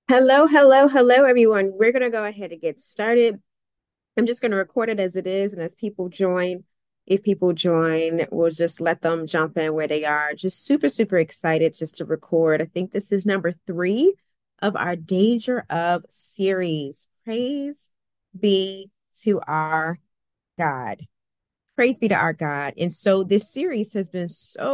Hello, hello, hello, everyone. We're going to go ahead and get started. I'm just going to record it as it is. And as people join, if people join, we'll just let them jump in where they are. Just super, super excited just to record. I think this is number three of our Danger of series. Praise be to our God. Praise be to our God. And so this series has been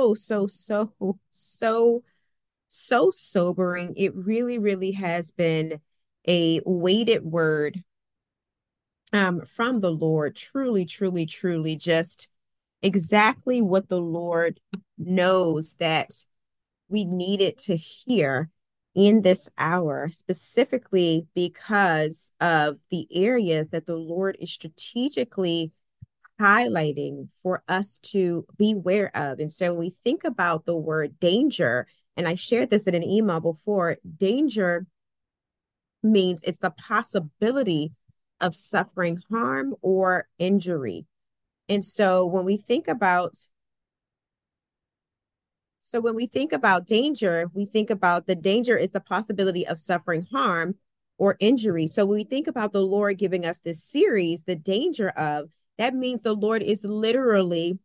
so sobering. It really, really has been a weighted word from the Lord. Truly, truly, truly, just exactly what the Lord knows that we needed to hear in this hour, specifically because of the areas that the Lord is strategically highlighting for us to be aware of. And so when we think about the word danger, and I shared this in an email before, danger means it's the possibility of suffering harm or injury. And so when we think about danger, we think about the danger is the possibility of suffering harm or injury. So when we think about the Lord giving us this series, the danger of, that means the Lord is literally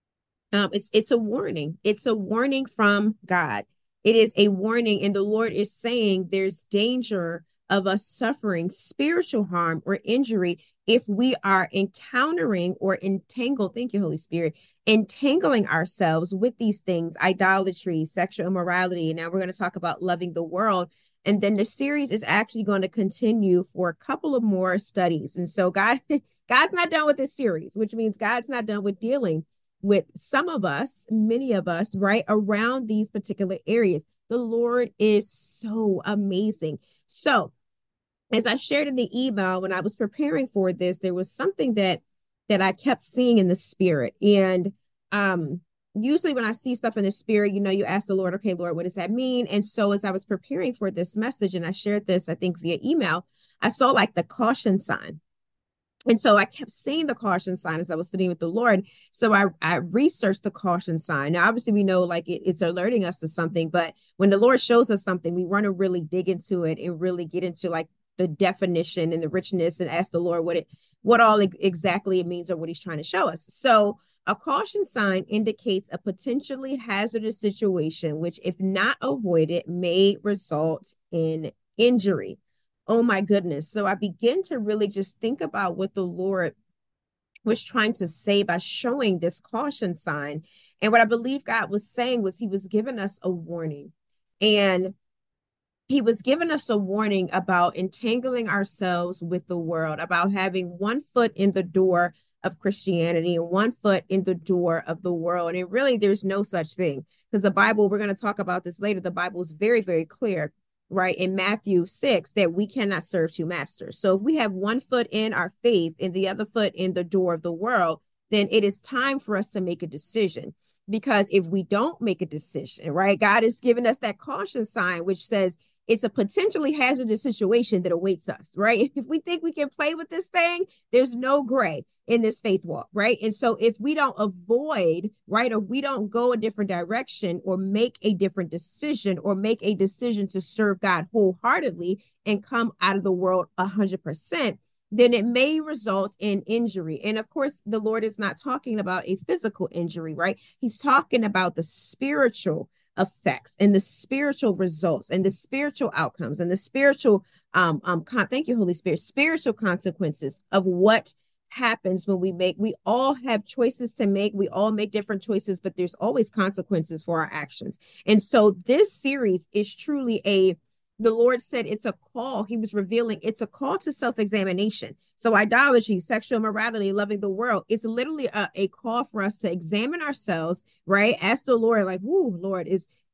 it's a warning. It's a warning from God. It is a warning, and the Lord is saying there's danger of us suffering spiritual harm or injury if we are encountering or entangled. Thank you, Holy Spirit, entangling ourselves with these things, idolatry, sexual immorality. And now we're going to talk about loving the world. And then the series is actually going to continue for a couple of more studies. And so God's not done with this series, which means God's not done with dealing with some of us, many of us, right around these particular areas. The Lord is so amazing. So, as I shared in the email when I was preparing for this, there was something that I kept seeing in the spirit. And usually when I see stuff in the spirit, you ask the Lord, okay, Lord, what does that mean? And so as I was preparing for this message, and I shared this, I think via email, I saw like the caution sign. And so I kept seeing the caution sign as I was sitting with the Lord. So I researched the caution sign. Now, obviously, we know like it's alerting us to something, but when the Lord shows us something, we want to really dig into it and really get into like the definition and the richness and ask the Lord what all exactly it means or what he's trying to show us. So a caution sign indicates a potentially hazardous situation, which, if not avoided, may result in injury. Oh my goodness. So I begin to really just think about what the Lord was trying to say by showing this caution sign. And what I believe God was saying was he was giving us a warning. And he was giving us a warning about entangling ourselves with the world, about having one foot in the door of Christianity and one foot in the door of the world. And really, there's no such thing because the Bible, we're going to talk about this later. The Bible is very, very clear, right, in Matthew 6, that we cannot serve two masters. So if we have one foot in our faith and the other foot in the door of the world, then it is time for us to make a decision. Because if we don't make a decision, right, God has given us that caution sign, which says, it's a potentially hazardous situation that awaits us, right? If we think we can play with this thing, there's no gray in this faith walk, right? And so if we don't avoid, right, or we don't go a different direction or make a different decision or make a decision to serve God wholeheartedly and come out of the world 100%, then it may result in injury. And of course, the Lord is not talking about a physical injury, right? He's talking about the spiritual effects and the spiritual results and the spiritual outcomes and the spiritual thank you, Holy Spirit, spiritual consequences of what happens when we all have choices to make. We all make different choices, but there's always consequences for our actions. And so this series is truly the Lord said it's a call. He was revealing it's a call to self-examination. So idolatry, sexual immorality, loving the world, it's literally a call for us to examine ourselves, right? Ask the Lord, like, "Whoo, Lord,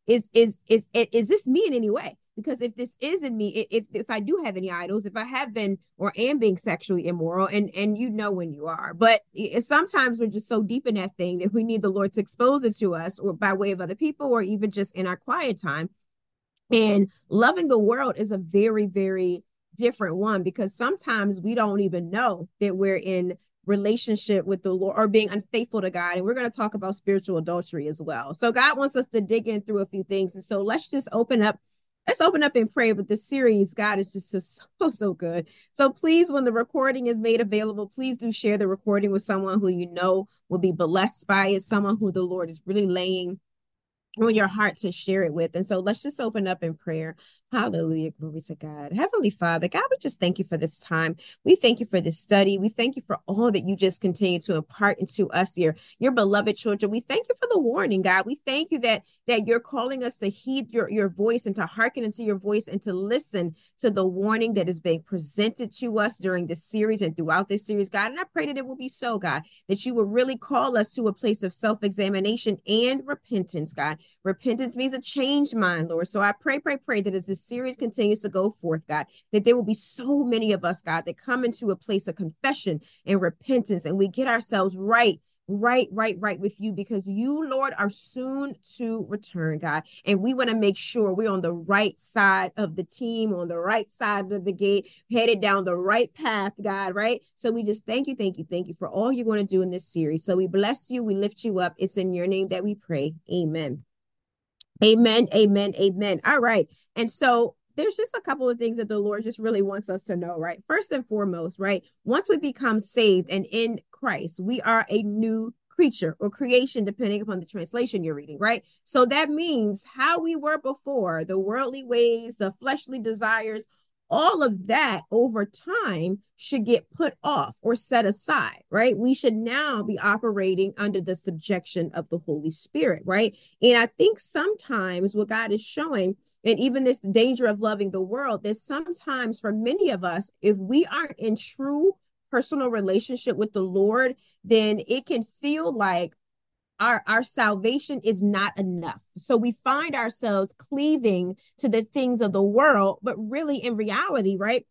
is this me in any way? Because if this isn't me, if I do have any idols, if I have been or am being sexually immoral, and you know when you are, but sometimes we're just so deep in that thing that we need the Lord to expose it to us, or by way of other people, or even just in our quiet time. And loving the world is a very, very different one because sometimes we don't even know that we're in relationship with the Lord or being unfaithful to God. And we're going to talk about spiritual adultery as well. So God wants us to dig in through a few things. And so let's just open up Let's open up and pray. But the series, God, is just so good. So please, when the recording is made available, please do share the recording with someone who you know will be blessed by it, someone who the Lord is really laying on your heart to share it with. And so let's just open up in prayer. Hallelujah. Glory to God. Heavenly Father, God, we just thank you for this time. We thank you for this study. We thank you for all that you just continue to impart into us, your beloved children. We thank you for the warning, God. We thank you that you're calling us to heed your voice and to hearken into your voice and to listen to the warning that is being presented to us during this series and throughout this series, God. And I pray that it will be so, God, that you will really call us to a place of self-examination and repentance, God. Repentance means a changed mind, Lord. So I pray that as this series continues to go forth, God, that there will be so many of us, God, that come into a place of confession and repentance and we get ourselves right with you, because you, Lord, are soon to return, God. And we want to make sure we're on the right side of the team, on the right side of the gate, headed down the right path, God, right? So we just thank you for all you're going to do in this series. So we bless you, we lift you up. It's in your name that we pray. Amen. Amen, amen, amen. All right. And so there's just a couple of things that the Lord just really wants us to know, right? First and foremost, right? Once we become saved and in Christ, we are a new creature or creation, depending upon the translation you're reading, right? So that means how we were before, the worldly ways, the fleshly desires, all of that over time should get put off or set aside, right? We should now be operating under the subjection of the Holy Spirit, right? And I think sometimes what God is showing, and even this danger of loving the world, that sometimes for many of us, if we aren't in true personal relationship with the Lord, then it can feel like our salvation is not enough. So we find ourselves cleaving to the things of the world, but really in reality, right?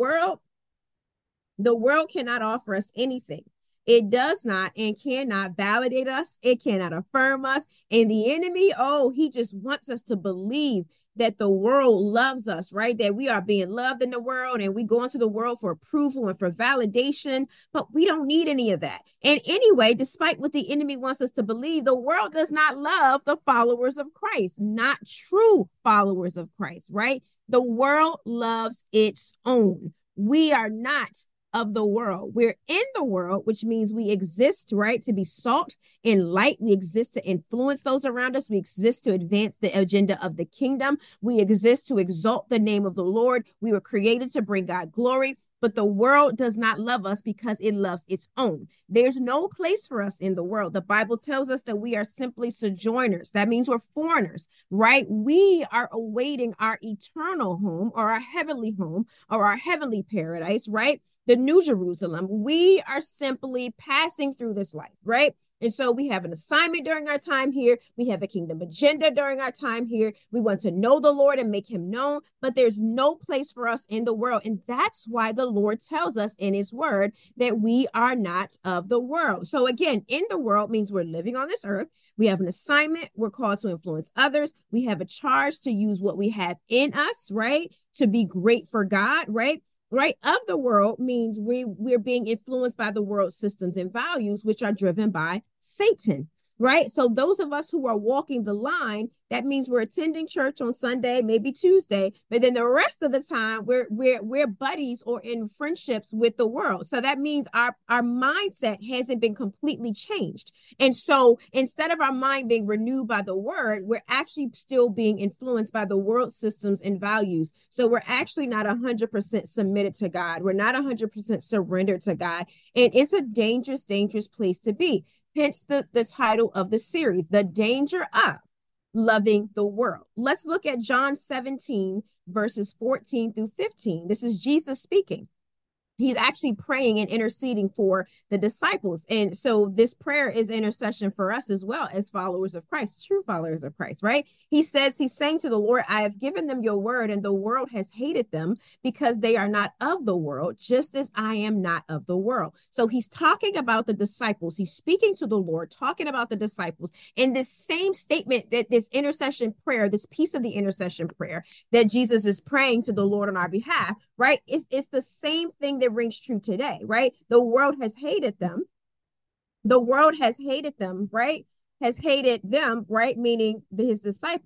The world cannot offer us anything. It does not and cannot validate us. It cannot affirm us. And the enemy, oh, he just wants us to believe that the world loves us, right? That we are being loved in the world and we go into the world for approval and for validation, but we don't need any of that. And anyway, despite what the enemy wants us to believe, the world does not love the followers of Christ, not true followers of Christ, right? The world loves its own. We are not of the world. We're in the world, which means we exist, right, to be salt and light. We exist to influence those around us. We exist to advance the agenda of the kingdom. We exist to exalt the name of the Lord. We were created to bring God glory. But the world does not love us because it loves its own. There's no place for us in the world. The Bible tells us that we are simply sojourners. That means we're foreigners, right? We are awaiting our eternal home or our heavenly home or our heavenly paradise, right? The New Jerusalem. We are simply passing through this life, right? And so we have an assignment during our time here. We have a kingdom agenda during our time here. We want to know the Lord and make him known, but there's no place for us in the world. And that's why the Lord tells us in his word that we are not of the world. So again, in the world means we're living on this earth. We have an assignment. We're called to influence others. We have a charge to use what we have in us, right? To be great for God, right? Right, of the world means we're being influenced by the world systems and values, which are driven by Satan, right? So those of us who are walking the line, that means we're attending church on Sunday, maybe Tuesday, but then the rest of the time we're buddies or in friendships with the world. So that means our mindset hasn't been completely changed. And so instead of our mind being renewed by the word, we're actually still being influenced by the world systems and values. So we're actually not 100% submitted to God. We're not 100% surrendered to God. And it's a dangerous, dangerous place to be. Hence the title of the series, The Danger of Loving the World. Let's look at John 17, verses 14 through 15. This is Jesus speaking. He's actually praying and interceding for the disciples. And so this prayer is intercession for us as well as followers of Christ, true followers of Christ, right? He's saying to the Lord, I have given them your word and the world has hated them because they are not of the world, just as I am not of the world. So he's talking about the disciples. He's speaking to the Lord, talking about the disciples. In this same statement, that this intercession prayer, this piece of the intercession prayer that Jesus is praying to the Lord on our behalf, right? It's the same thing that rings true today, right? The world has hated them. The world has hated them, right? Has hated them, right? Meaning his disciples,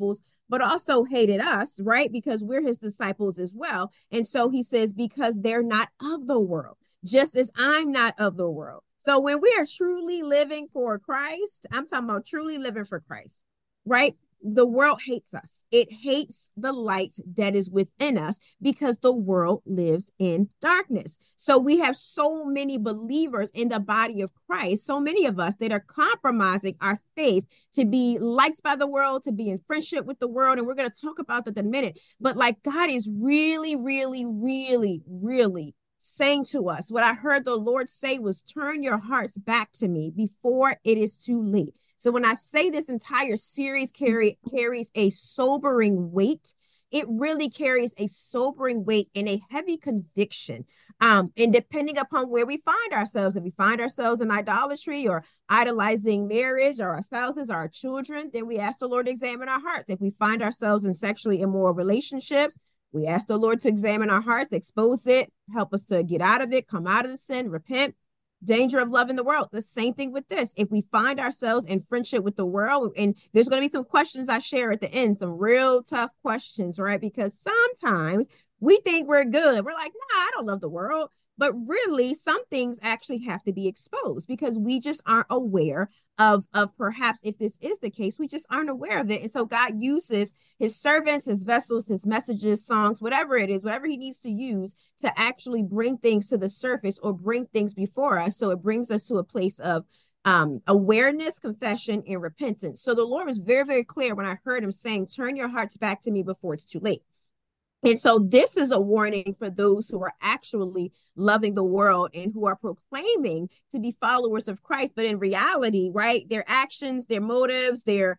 but also hated us, right? Because we're his disciples as well. And so he says, because they're not of the world, just as I'm not of the world. So when we are truly living for Christ, I'm talking about truly living for Christ, right? The world hates us. It hates the light that is within us because the world lives in darkness. So we have so many believers in the body of Christ, so many of us that are compromising our faith to be liked by the world, to be in friendship with the world. And we're going to talk about that in a minute. But like God is really, really, really, really saying to us, what I heard the Lord say was, turn your hearts back to me before it is too late. So when I say this entire series carries a sobering weight, it really carries a sobering weight and a heavy conviction. And depending upon where we find ourselves, if we find ourselves in idolatry or idolizing marriage or our spouses or our children, then we ask the Lord to examine our hearts. If we find ourselves in sexually immoral relationships, we ask the Lord to examine our hearts, expose it, help us to get out of it, come out of the sin, repent. Danger of loving the world. The same thing with this. If we find ourselves in friendship with the world, and there's going to be some questions I share at the end, some real tough questions, right? Because sometimes we think we're good. We're like, nah, I don't love the world. But really, some things actually have to be exposed because we just aren't aware of perhaps if this is the case, we just aren't aware of it. And so God uses his servants, his vessels, his messages, songs, whatever it is, whatever he needs to use to actually bring things to the surface or bring things before us. So it brings us to a place of awareness, confession, and repentance. So the Lord was very, very clear when I heard him saying, turn your hearts back to me before it's too late. And so this is a warning for those who are actually loving the world and who are proclaiming to be followers of Christ, but in reality, right, their actions, their motives,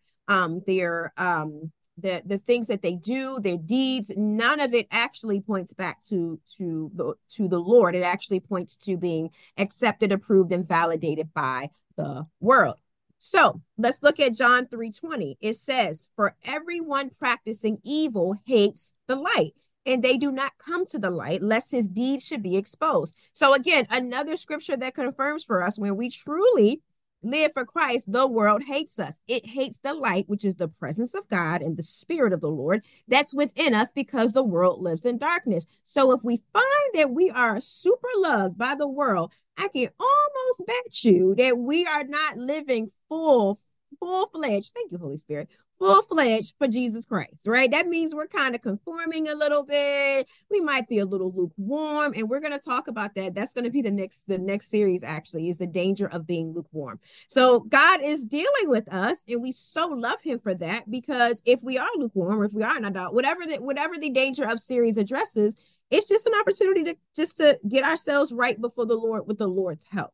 the things that they do, their deeds, none of it actually points back to the Lord. It actually points to being accepted, approved, and validated by the world. So let's look at John 3:20. It says, for everyone practicing evil hates the light, and they do not come to the light lest his deeds should be exposed. So again, another scripture that confirms for us when we truly live for Christ, the world hates us. It hates the light, which is the presence of God and the spirit of the Lord that's within us because the world lives in darkness. So if we find that we are super loved by the world, I can almost bet you that we are not living full-fledged. Thank you, Holy Spirit. Full-fledged for Jesus Christ, right? That means we're kind of conforming a little bit. We might be a little lukewarm, and we're going to talk about that. That's going to be the next series, actually, is the danger of being lukewarm. So God is dealing with us, and we so love him for that, because if we are lukewarm, or if we are not, whatever the danger of series addresses, it's just an opportunity to get ourselves right before the Lord with the Lord's help.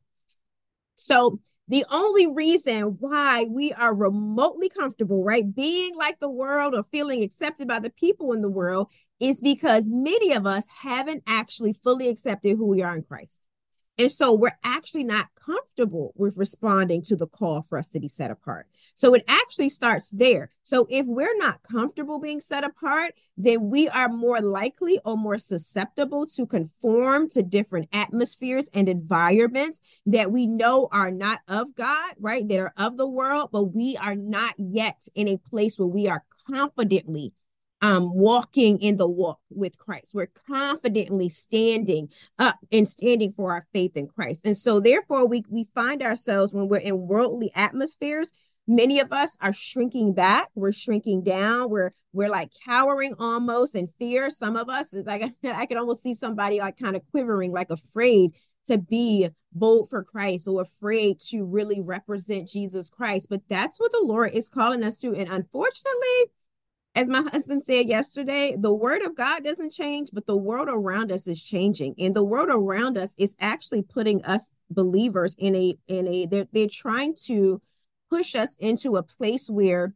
So the only reason why we are remotely comfortable, right, being like the world or feeling accepted by the people in the world is because many of us haven't actually fully accepted who we are in Christ. And so we're actually not comfortable with responding to the call for us to be set apart. So it actually starts there. So if we're not comfortable being set apart, then we are more likely or more susceptible to conform to different atmospheres and environments that we know are not of God, right? That are of the world, but we are not yet in a place where we are confidently walking in the walk with Christ. We're confidently standing up and standing for our faith in Christ. And so therefore we find ourselves when we're in worldly atmospheres, many of us are shrinking back, we're shrinking down, we're like cowering almost in fear. Some of us is like I can almost see somebody like kind of quivering, like afraid to be bold for Christ or afraid to really represent Jesus Christ. But that's what the Lord is calling us to. And unfortunately, as my husband said yesterday, the word of God doesn't change, but the world around us is changing. And the world around us is actually putting us believers they're trying to push us into a place where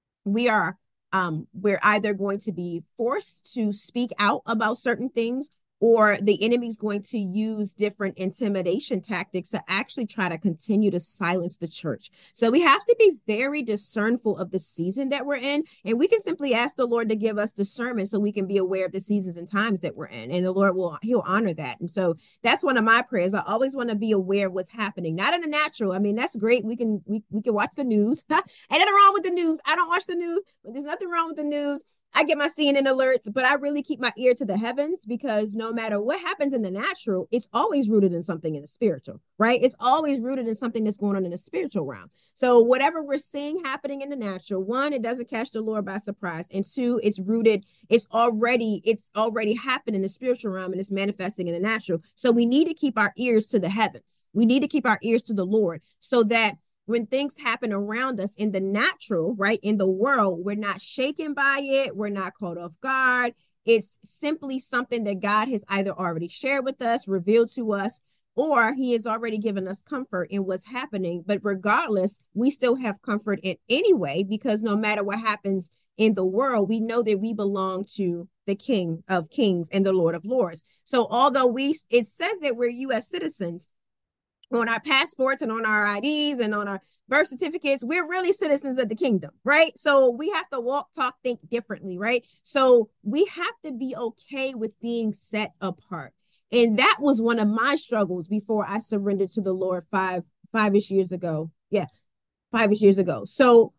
we're either going to be forced to speak out about certain things, or the enemy's going to use different intimidation tactics to actually try to continue to silence the church. So we have to be very discernful of the season that we're in. And we can simply ask the Lord to give us discernment so we can be aware of the seasons and times that we're in. And the Lord he'll honor that. And so that's one of my prayers. I always want to be aware of what's happening, not in the natural. I mean, that's great. We can watch the news. Ain't nothing wrong with the news. I don't watch the news, but there's nothing wrong with the news. I get my CNN alerts, but I really keep my ear to the heavens, because no matter what happens in the natural, it's always rooted in something in the spiritual, right? It's always rooted in something that's going on in the spiritual realm. So whatever we're seeing happening in the natural, one, it doesn't catch the Lord by surprise. And two, it's rooted, it's already happened in the spiritual realm, and it's manifesting in the natural. So we need to keep our ears to the heavens. We need to keep our ears to the Lord, so that when things happen around us in the natural, right, in the world, we're not shaken by it. We're not caught off guard. It's simply something that God has either already shared with us, revealed to us, or he has already given us comfort in what's happening. But regardless, we still have comfort in anyway, because no matter what happens in the world, we know that we belong to the King of Kings and the Lord of Lords. So although it says that we're U.S. citizens, on our passports and on our IDs and on our birth certificates, we're really citizens of the kingdom, right? So we have to walk, talk, think differently, right? So we have to be okay with being set apart. And that was one of my struggles before I surrendered to the Lord five-ish years ago. Yeah, 5-ish years ago. So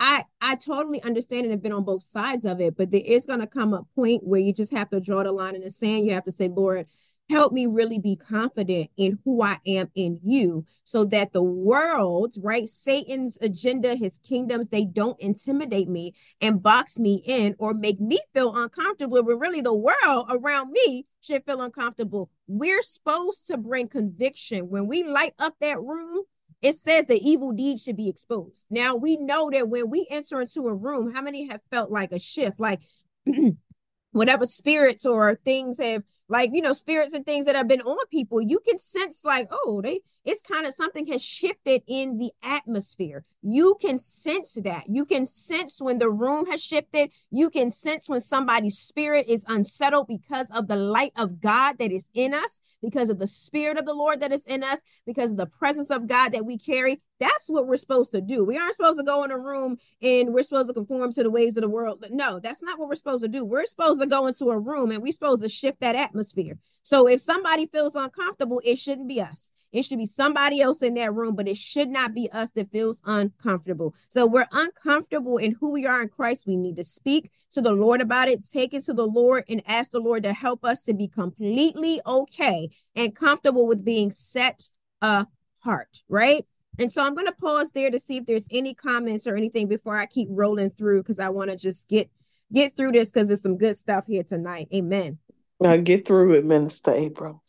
I totally understand and have been on both sides of it, but there is going to come a point where you just have to draw the line in the sand. You have to say, Lord, help me really be confident in who I am in you, so that the world, right, Satan's agenda, his kingdoms, they don't intimidate me and box me in or make me feel uncomfortable, but really the world around me should feel uncomfortable. We're supposed to bring conviction. When we light up that room, it says the evil deed should be exposed. Now, we know that when we enter into a room, how many have felt like a shift, like whatever spirits or things have, like, spirits and things that have been on people, you can sense like, oh, it's kind of something has shifted in the atmosphere. You can sense that. You can sense when the room has shifted. You can sense when somebody's spirit is unsettled because of the light of God that is in us, because of the spirit of the Lord that is in us, because of the presence of God that we carry. That's what we're supposed to do. We aren't supposed to go in a room and we're supposed to conform to the ways of the world. No, that's not what we're supposed to do. We're supposed to go into a room and we're supposed to shift that atmosphere. So if somebody feels uncomfortable, it shouldn't be us. It should be somebody else in that room, but it should not be us that feels uncomfortable. So we're uncomfortable in who we are in Christ. We need to speak to the Lord about it, take it to the Lord, and ask the Lord to help us to be completely okay and comfortable with being set apart, right? And so I'm going to pause there to see if there's any comments or anything before I keep rolling through, because I want to just get through this, because there's some good stuff here tonight. Amen. Now get through it, Minister April.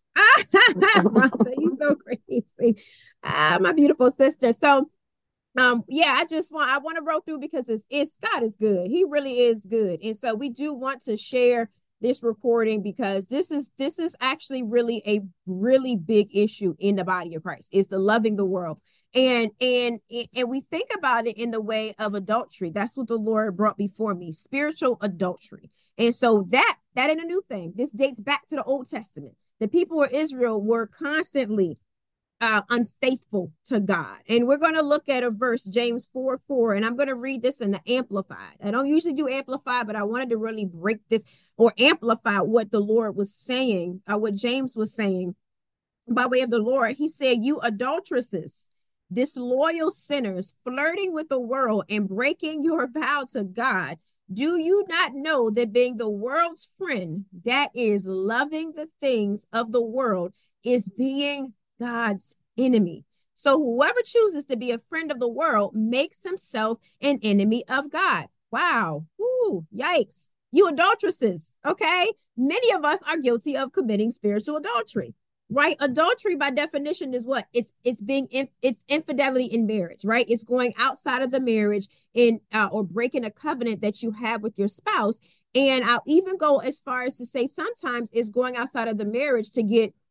Rhonda, you so crazy. My beautiful sister. So yeah, I want to roll through, because it's God is good. He really is good. And so we do want to share this recording, because this is actually really a really big issue in the body of Christ, is the loving the world. And we think about it in the way of adultery. That's what the Lord brought before me, spiritual adultery. And so that ain't a new thing. This dates back to the Old Testament. The people of Israel were constantly unfaithful to God. And we're going to look at a verse, James 4:4, and I'm going to read this in the Amplified. I don't usually do Amplified, but I wanted to really break this or amplify what the Lord was saying, what James was saying by way of the Lord. He said, you adulteresses, disloyal sinners, flirting with the world and breaking your vow to God, do you not know that being the world's friend, that is loving the things of the world, is being God's enemy? So whoever chooses to be a friend of the world makes himself an enemy of God. Wow. Ooh, yikes. You adulteresses. Okay. Many of us are guilty of committing spiritual adultery, right? Adultery by definition is what? It's infidelity in marriage, right? It's going outside of the marriage in or breaking a covenant that you have with your spouse. And I'll even go as far as to say sometimes it's going outside of the marriage to get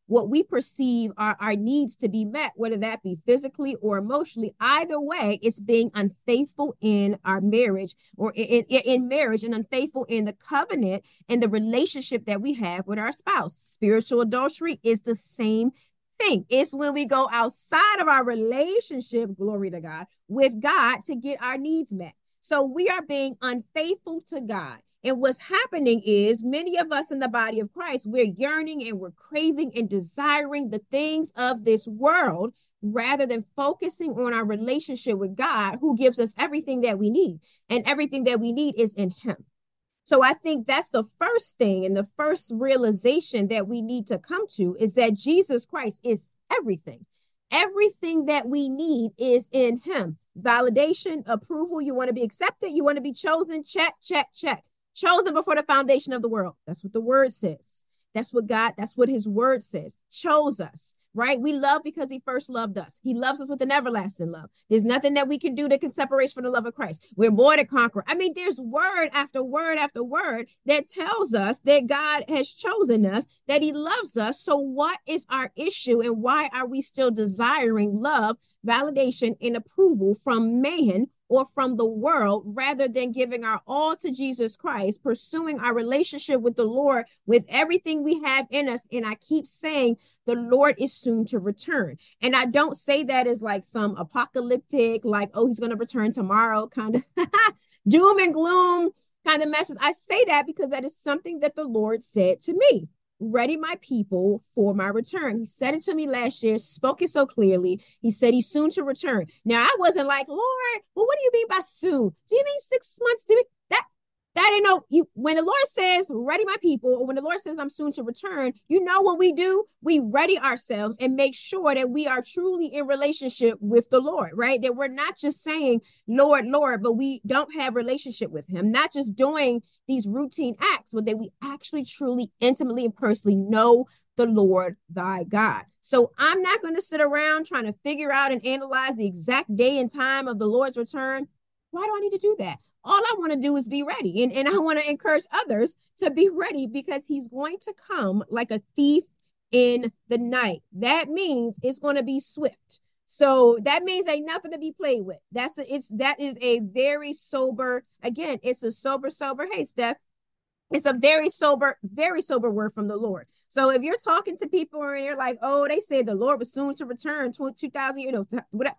what we perceive are our needs to be met, whether that be physically or emotionally. Either way, it's being unfaithful in our marriage or in marriage, and unfaithful in the covenant and the relationship that we have with our spouse. Spiritual adultery is the same thing. It's when we go outside of our relationship, glory to God, with God to get our needs met. So we are being unfaithful to God. And what's happening is many of us in the body of Christ, we're yearning and we're craving and desiring the things of this world rather than focusing on our relationship with God, who gives us everything that we need. And everything that we need is in Him. So I think that's the first thing, and the first realization that we need to come to is that Jesus Christ is everything. Everything that we need is in Him. Validation, approval, you want to be accepted, you want to be chosen, check, check, check. Chosen before the foundation of the world. That's what the word says. That's what His word says. Chose us, right? We love because He first loved us. He loves us with an everlasting love. There's nothing that we can do that can separate us from the love of Christ. We're more than conqueror. I mean, there's word after word after word that tells us that God has chosen us, that He loves us. So what is our issue, and why are we still desiring love, validation, and approval from man or from the world, rather than giving our all to Jesus Christ, pursuing our relationship with the Lord with everything we have in us? And I keep saying the Lord is soon to return. And I don't say that as like some apocalyptic, like, oh, He's going to return tomorrow kind of doom and gloom kind of message. I say that because that is something that the Lord said to me. Ready my people for my return. He said it to me last year, spoke it so clearly. He said He's soon to return. Now, I wasn't like, Lord, well, what do you mean by soon? Do you mean 6 months? Do you mean that ain't no, you, when the Lord says, ready my people, or when the Lord says I'm soon to return, you know what we do? We ready ourselves and make sure that we are truly in relationship with the Lord, right? That we're not just saying, Lord, Lord, but we don't have relationship with Him, not just doing these routine acts, but that we actually truly intimately and personally know the Lord thy God. So I'm not going to sit around trying to figure out and analyze the exact day and time of the Lord's return. Why do I need to do that? All I want to do is be ready. And I want to encourage others to be ready, because He's going to come like a thief in the night. That means it's going to be swift. So that means ain't nothing to be played with. That is a very sober, again, it's a sober, hey, Steph, it's a very sober word from the Lord. So if you're talking to people and you're like, oh, they said the Lord was soon to return 2000, whatever.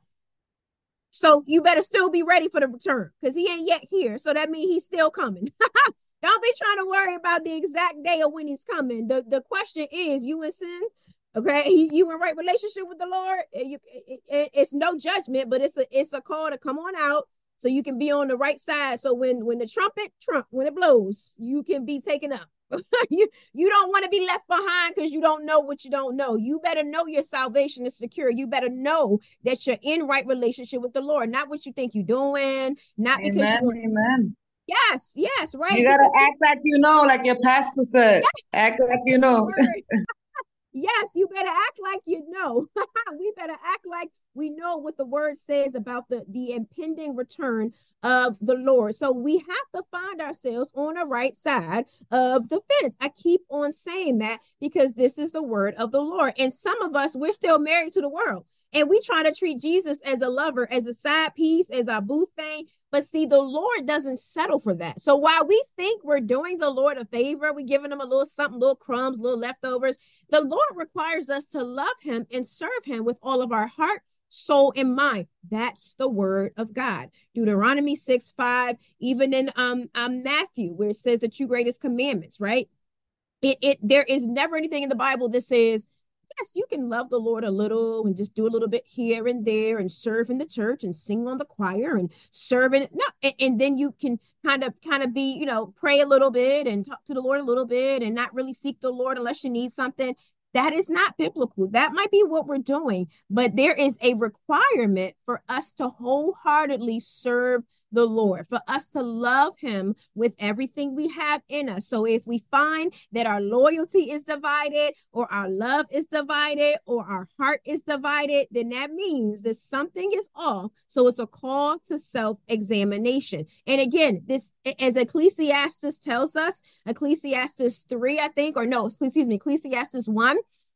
So you better still be ready for the return, because He ain't yet here. So that means He's still coming. Don't be trying to worry about the exact day of when He's coming. The question is, you in sin? Okay, you in right relationship with the Lord? It's no judgment, but it's a call to come on out so you can be on the right side. So when the when it blows, you can be taken up. you don't want to be left behind because you don't know what you don't know. You better know your salvation is secure. You better know that you're in right relationship with the Lord, not what you think you're doing, not Amen, because you amen. Yes, right. You gotta act like you know, like your pastor said. Yes, Act like you know. Yes, you better act like you know. We better act like we know what the word says about the impending return of the Lord. So we have to find ourselves on the right side of the fence. I keep on saying that because this is the word of the Lord. And some of us, we're still married to the world. And we try to treat Jesus as a lover, as a side piece, as our boo thing. But see, the Lord doesn't settle for that. So while we think we're doing the Lord a favor, we're giving Him a little something, little crumbs, little leftovers, the Lord requires us to love Him and serve Him with all of our heart, soul, and mind. That's the word of God. Deuteronomy 6:5, even in Matthew, where it says the two greatest commandments, right? There is never anything in the Bible that says, yes, you can love the Lord a little and just do a little bit here and there and serve in the church and sing on the choir and serve in no, and then you can kind of be, pray a little bit and talk to the Lord a little bit and not really seek the Lord unless you need something. That is not biblical. That might be what we're doing, but there is a requirement for us to wholeheartedly serve the Lord, for us to love Him with everything we have in us. So if we find that our loyalty is divided, or our love is divided, or our heart is divided, then that means that something is off. So it's a call to self-examination. And again, this, as Ecclesiastes tells us, Ecclesiastes 3, I think, or no, excuse me, Ecclesiastes 1,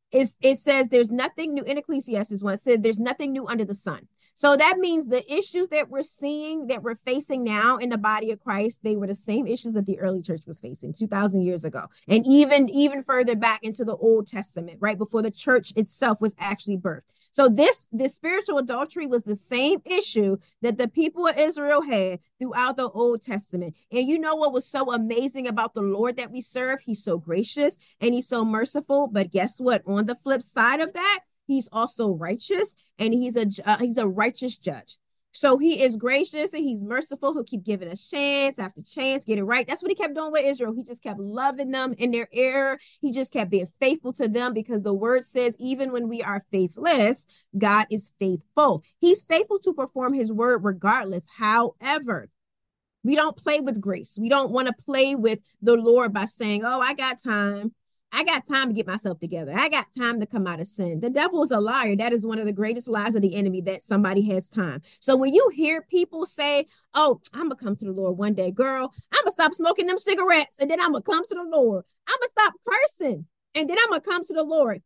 It says there's nothing new in Ecclesiastes 1. It said there's nothing new under the sun. So that means the issues that we're seeing, that we're facing now in the body of Christ, they were the same issues that the early church was facing 2,000 years ago. And even further back into the Old Testament, right before the church itself was actually birthed. So this spiritual adultery was the same issue that the people of Israel had throughout the Old Testament. And you know what was so amazing about the Lord that we serve? He's so gracious and he's so merciful. But guess what? On the flip side of that, he's also righteous, and he's a righteous judge. So he is gracious and he's merciful. He'll keep giving us chance after chance, get it right. That's what he kept doing with Israel. He just kept loving them in their error. He just kept being faithful to them, because the word says, even when we are faithless, God is faithful. He's faithful to perform his word regardless. However, we don't play with grace. We don't want to play with the Lord by saying, oh, I got time. I got time to get myself together. I got time to come out of sin. The devil is a liar. That is one of the greatest lies of the enemy, that somebody has time. So when you hear people say, oh, I'm going to come to the Lord one day, girl, I'm going to stop smoking them cigarettes, and then I'm going to come to the Lord. I'm going to stop cursing, and then I'm going to come to the Lord.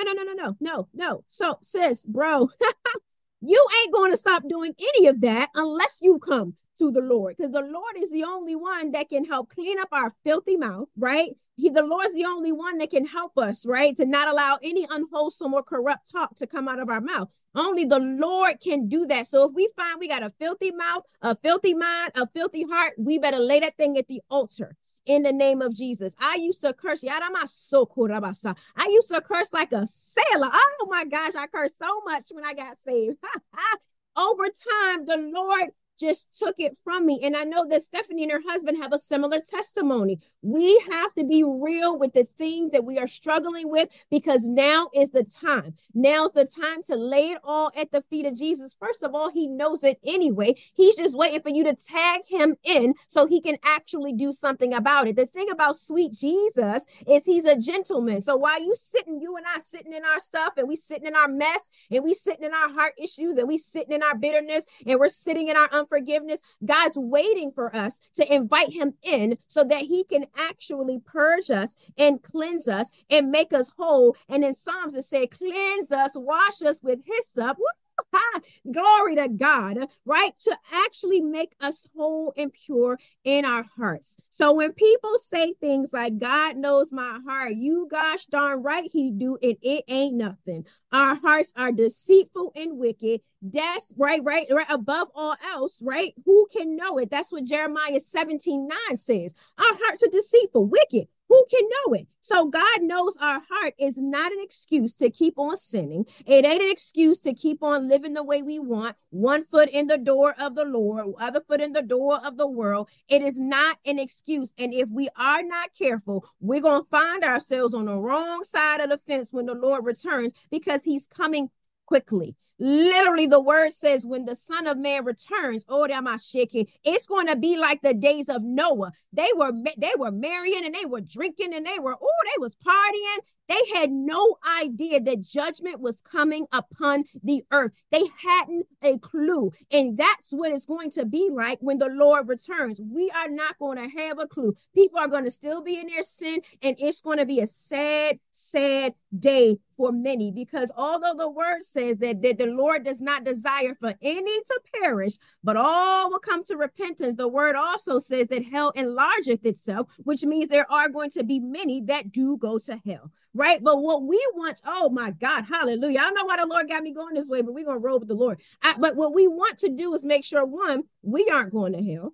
No. So sis, bro, you ain't going to stop doing any of that unless you come to the Lord, because the Lord is the only one that can help clean up our filthy mouth, right? The Lord's the only one that can help us, right? To not allow any unwholesome or corrupt talk to come out of our mouth. Only the Lord can do that. So if we find we got a filthy mouth, a filthy mind, a filthy heart, we better lay that thing at the altar in the name of Jesus. I used to curse. I used to curse like a sailor. Oh my gosh, I cursed so much when I got saved. Over time, the Lord just took it from me. And I know that Stephanie and her husband have a similar testimony. We have to be real with the things that we are struggling with, because now is the time. Now's the time to lay it all at the feet of Jesus. First of all, he knows it anyway. He's just waiting for you to tag him in so he can actually do something about it. The thing about sweet Jesus is he's a gentleman. So while you and I sitting in our stuff, and we sitting in our mess, and we sitting in our heart issues, and we sitting in our bitterness, and we're sitting in our unforgiveness, God's waiting for us to invite him in so that he can actually purge us and cleanse us and make us whole. And in Psalms it said, cleanse us, wash us with hyssop. Glory to God, right? To actually make us whole and pure in our hearts. So when people say things like, God knows my heart, you gosh darn right he do, and it ain't nothing. Our hearts are deceitful and wicked. That's right above all else, right? Who can know it? That's what Jeremiah 17:9 says. Our hearts are deceitful, wicked. Who can know it? So God knows our heart is not an excuse to keep on sinning. It ain't an excuse to keep on living the way we want. One foot in the door of the Lord, other foot in the door of the world. It is not an excuse. And if we are not careful, we're going to find ourselves on the wrong side of the fence when the Lord returns, because he's coming quickly. Literally, the word says when the Son of Man returns, oh, that my shaking, it's going to be like the days of Noah. They were marrying, and they were drinking, and they was partying. They had no idea that judgment was coming upon the earth. They hadn't a clue. And that's what it's going to be like when the Lord returns. We are not going to have a clue. People are going to still be in their sin, and it's going to be a sad, sad day for many, because although the word says that the Lord does not desire for any to perish, but all will come to repentance, the word also says that hell enlargeth itself, which means there are going to be many that do go to hell. Right. But what we want, oh my God, hallelujah. I don't know why the Lord got me going this way, but we're going to roll with the Lord. But what we want to do is make sure, one, we aren't going to hell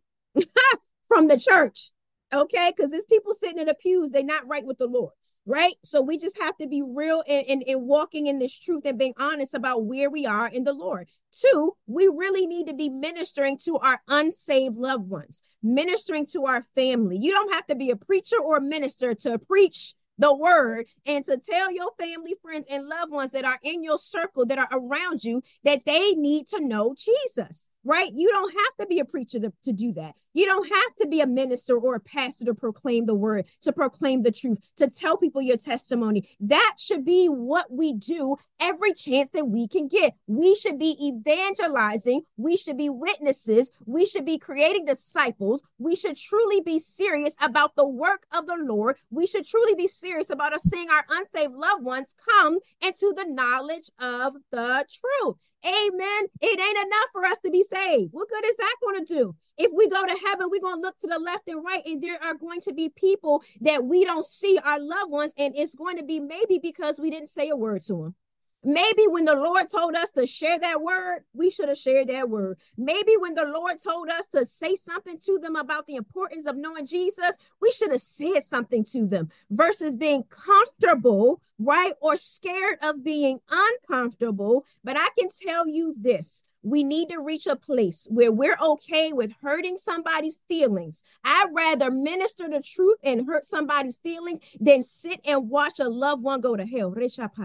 from the church. Okay. Because there's people sitting in the pews, they're not right with the Lord. Right. So we just have to be real and walking in this truth and being honest about where we are in the Lord. Two, we really need to be ministering to our unsaved loved ones, ministering to our family. You don't have to be a preacher or a minister to preach the word and to tell your family, friends, and loved ones that are in your circle, that are around you, that they need to know Jesus. right? You don't have to be a preacher to do that. You don't have to be a minister or a pastor to proclaim the word, to proclaim the truth, to tell people your testimony. That should be what we do every chance that we can get. We should be evangelizing. We should be witnesses. We should be creating disciples. We should truly be serious about the work of the Lord. We should truly be serious about us seeing our unsaved loved ones come into the knowledge of the truth. Amen. It ain't enough for us to be saved. What good is that going to do? If we go to heaven, we're going to look to the left and right, and there are going to be people that we don't see, our loved ones, and it's going to be maybe because we didn't say a word to them. Maybe when the Lord told us to share that word, we should have shared that word. Maybe when the Lord told us to say something to them about the importance of knowing Jesus, we should have said something to them versus being comfortable, right? Or scared of being uncomfortable. But I can tell you this. We need to reach a place where we're okay with hurting somebody's feelings. I'd rather minister the truth and hurt somebody's feelings than sit and watch a loved one go to hell.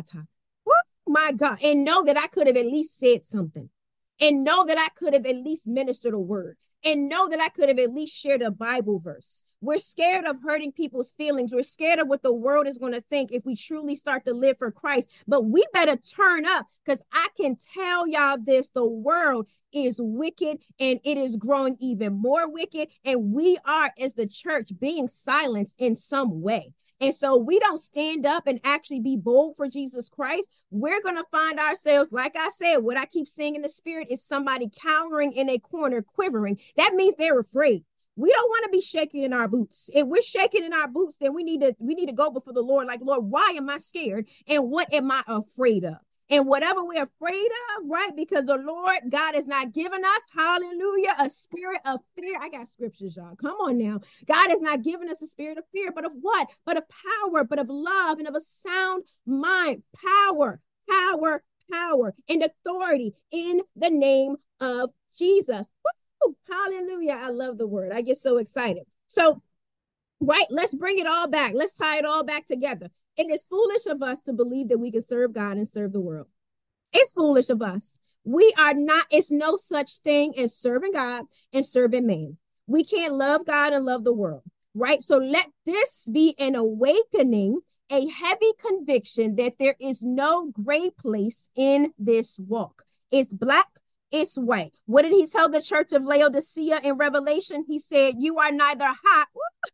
My God, and know that I could have at least said something, and know that I could have at least ministered a word, and know that I could have at least shared a Bible verse. We're scared of hurting people's feelings. We're scared of what the world is going to think if we truly start to live for Christ. But we better turn up, because I can tell y'all this, the world is wicked, and it is growing even more wicked. And we are, as the church, being silenced in some way. And so we don't stand up and actually be bold for Jesus Christ. We're going to find ourselves, like I said, what I keep seeing in the spirit is somebody cowering in a corner, quivering. That means they're afraid. We don't want to be shaking in our boots. If we're shaking in our boots, then we need to go before the Lord. Like, Lord, why am I scared? And what am I afraid of? And whatever we're afraid of, right? Because the Lord God has not given us, hallelujah, a spirit of fear. I got scriptures, y'all. Come on now. God has not given us a spirit of fear, but of what? But of power, but of love, and of a sound mind. Power, and authority in the name of Jesus. Woo! Hallelujah. I love the word. I get so excited. So, right, let's bring it all back. Let's tie it all back together. It is foolish of us to believe that we can serve God and serve the world. It's foolish of us. We are not, it's no such thing as serving God and serving man. We can't love God and love the world, right? So let this be an awakening, a heavy conviction that there is no gray place in this walk. It's black, it's white. What did he tell the church of Laodicea in Revelation? He said, you are neither hot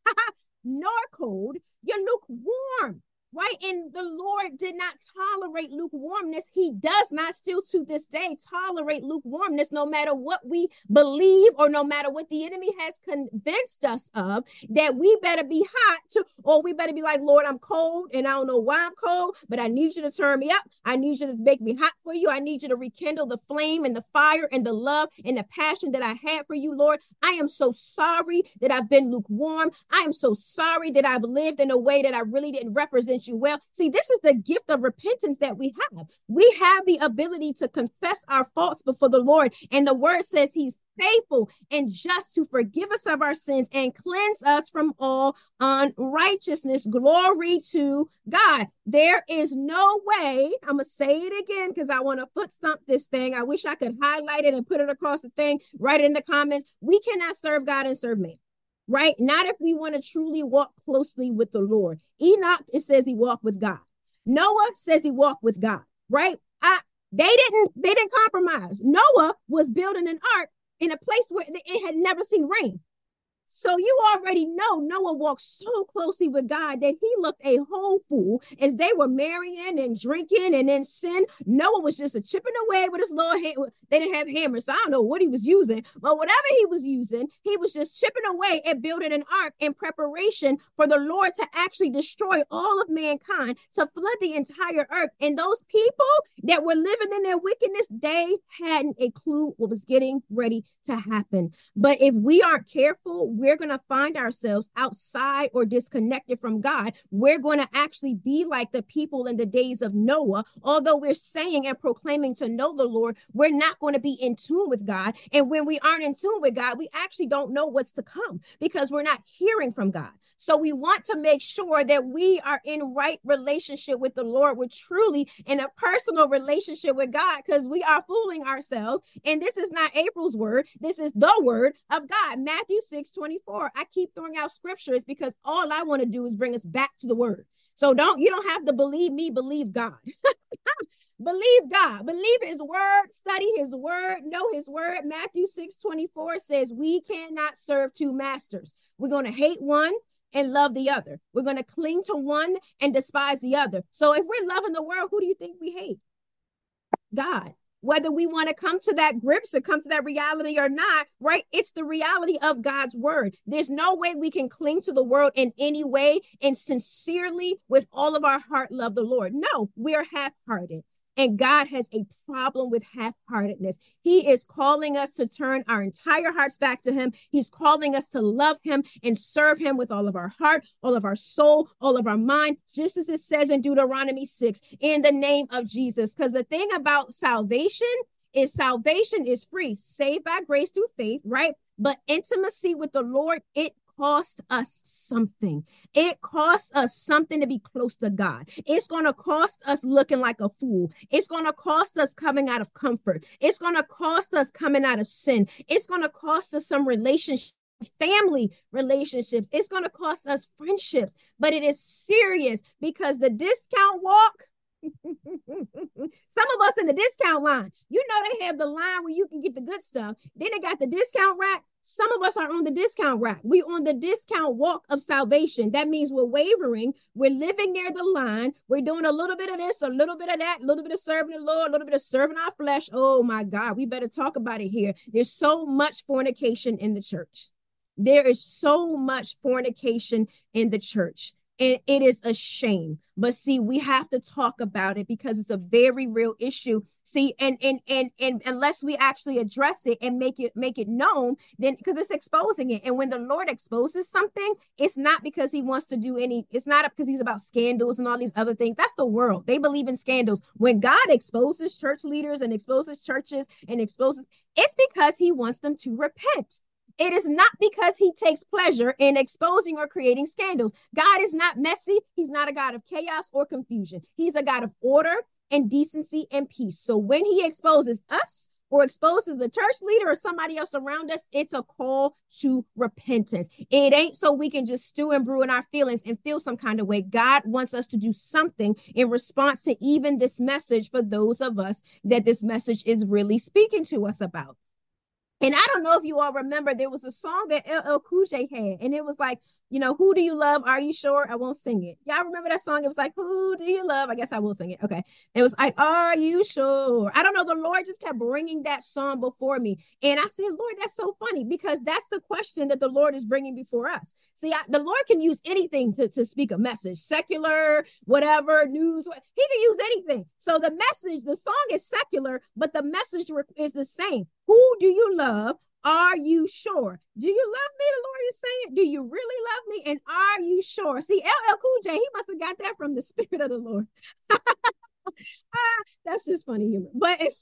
nor cold, you're lukewarm. Right? And the Lord did not tolerate lukewarmness. He does not still to this day tolerate lukewarmness, no matter what we believe or no matter what the enemy has convinced us of, that we better be hot to, or we better be like, Lord, I'm cold and I don't know why I'm cold, but I need you to turn me up. I need you to make me hot for you. I need you to rekindle the flame and the fire and the love and the passion that I had for you, Lord. I am so sorry that I've been lukewarm. I am so sorry that I've lived in a way that I really didn't represent you well. See, this is the gift of repentance that we have. We have the ability to confess our faults before the Lord. And the word says he's faithful and just to forgive us of our sins and cleanse us from all unrighteousness. Glory to God. There is no way, I'm going to say it again because I want to foot stomp this thing. I wish I could highlight it and put it across the thing, write it in the comments. We cannot serve God and serve man. Right? Not if we want to truly walk closely with the Lord. Enoch, it says he walked with God. Noah says he walked with God, right? They didn't compromise. Noah was building an ark in a place where it had never seen rain. So you already know Noah walked so closely with God that he looked a whole fool as they were marrying and drinking and in sin. Noah was just chipping away with his little hand. They didn't have hammers, so I don't know what he was using, but whatever he was using, he was just chipping away at building an ark in preparation for the Lord to actually destroy all of mankind, to flood the entire earth. And those people that were living in their wickedness, they hadn't a clue what was getting ready to happen. But if we aren't careful, we're going to find ourselves outside or disconnected from God. We're going to actually be like the people in the days of Noah. Although we're saying and proclaiming to know the Lord, we're not going to be in tune with God. And when we aren't in tune with God, we actually don't know what's to come because we're not hearing from God. So we want to make sure that we are in right relationship with the Lord. We're truly in a personal relationship with God, because we are fooling ourselves. And this is not April's word. This is the word of God. Matthew 6:24. I keep throwing out scriptures because all I want to do is bring us back to the word. So you don't have to believe me, believe God. Believe God, believe his word, study his word, know his word. Matthew 6:24 says we cannot serve two masters. We're going to hate one and love the other. We're going to cling to one and despise the other. So if we're loving the world, who do you think we hate? God. Whether we want to come to that grips or come to that reality or not, right? It's the reality of God's word. There's no way we can cling to the world in any way and sincerely with all of our heart love the Lord. No, we're half-hearted. And God has a problem with half-heartedness. He is calling us to turn our entire hearts back to him. He's calling us to love him and serve him with all of our heart, all of our soul, all of our mind, just as it says in Deuteronomy 6, in the name of Jesus. Because the thing about salvation is free, saved by grace through faith, right? But intimacy with the Lord, it cost us something. It costs us something to be close to God. It's going to cost us looking like a fool. It's going to cost us coming out of comfort. It's going to cost us coming out of sin. It's going to cost us some relationships, family relationships. It's going to cost us friendships, but it is serious, because the discount walk, some of us in the discount line, they have the line where you can get the good stuff. Then they got the discount rack. Some of us are on the discount rack. We on the discount walk of salvation. That means we're wavering. We're living near the line. We're doing a little bit of this, a little bit of that, a little bit of serving the Lord, a little bit of serving our flesh. Oh my God, we better talk about it here. There's so much fornication in the church. There is so much fornication in the church. And it is a shame. But see, we have to talk about it because it's a very real issue. See, and unless we actually address it and make it known, then because it's exposing it. And when the Lord exposes something, it's not because he wants to do it's not because he's about scandals and all these other things. That's the world. They believe in scandals. When God exposes church leaders and exposes churches and it's because he wants them to repent. It is not because he takes pleasure in exposing or creating scandals. God is not messy. He's not a God of chaos or confusion. He's a God of order and decency and peace. So when he exposes us or exposes the church leader or somebody else around us, it's a call to repentance. It ain't so we can just stew and brew in our feelings and feel some kind of way. God wants us to do something in response to even this message for those of us that this message is really speaking to us about. And I don't know if you all remember, there was a song that LL Cool J had, and it was like, who do you love? Are you sure? I won't sing it. Y'all remember that song? It was like, who do you love? I guess I will sing it. Okay. It was like, are you sure? I don't know. The Lord just kept bringing that song before me. And I said, Lord, that's so funny, because that's the question that the Lord is bringing before us. See, the Lord can use anything to speak a message, secular, whatever, news. He can use anything. So the song is secular, but the message is the same. Who do you love? Are you sure? Do you love me? The Lord is saying, do you really love me? And are you sure? See, LL Cool J, he must have got that from the Spirit of the Lord. That's just funny humor. But in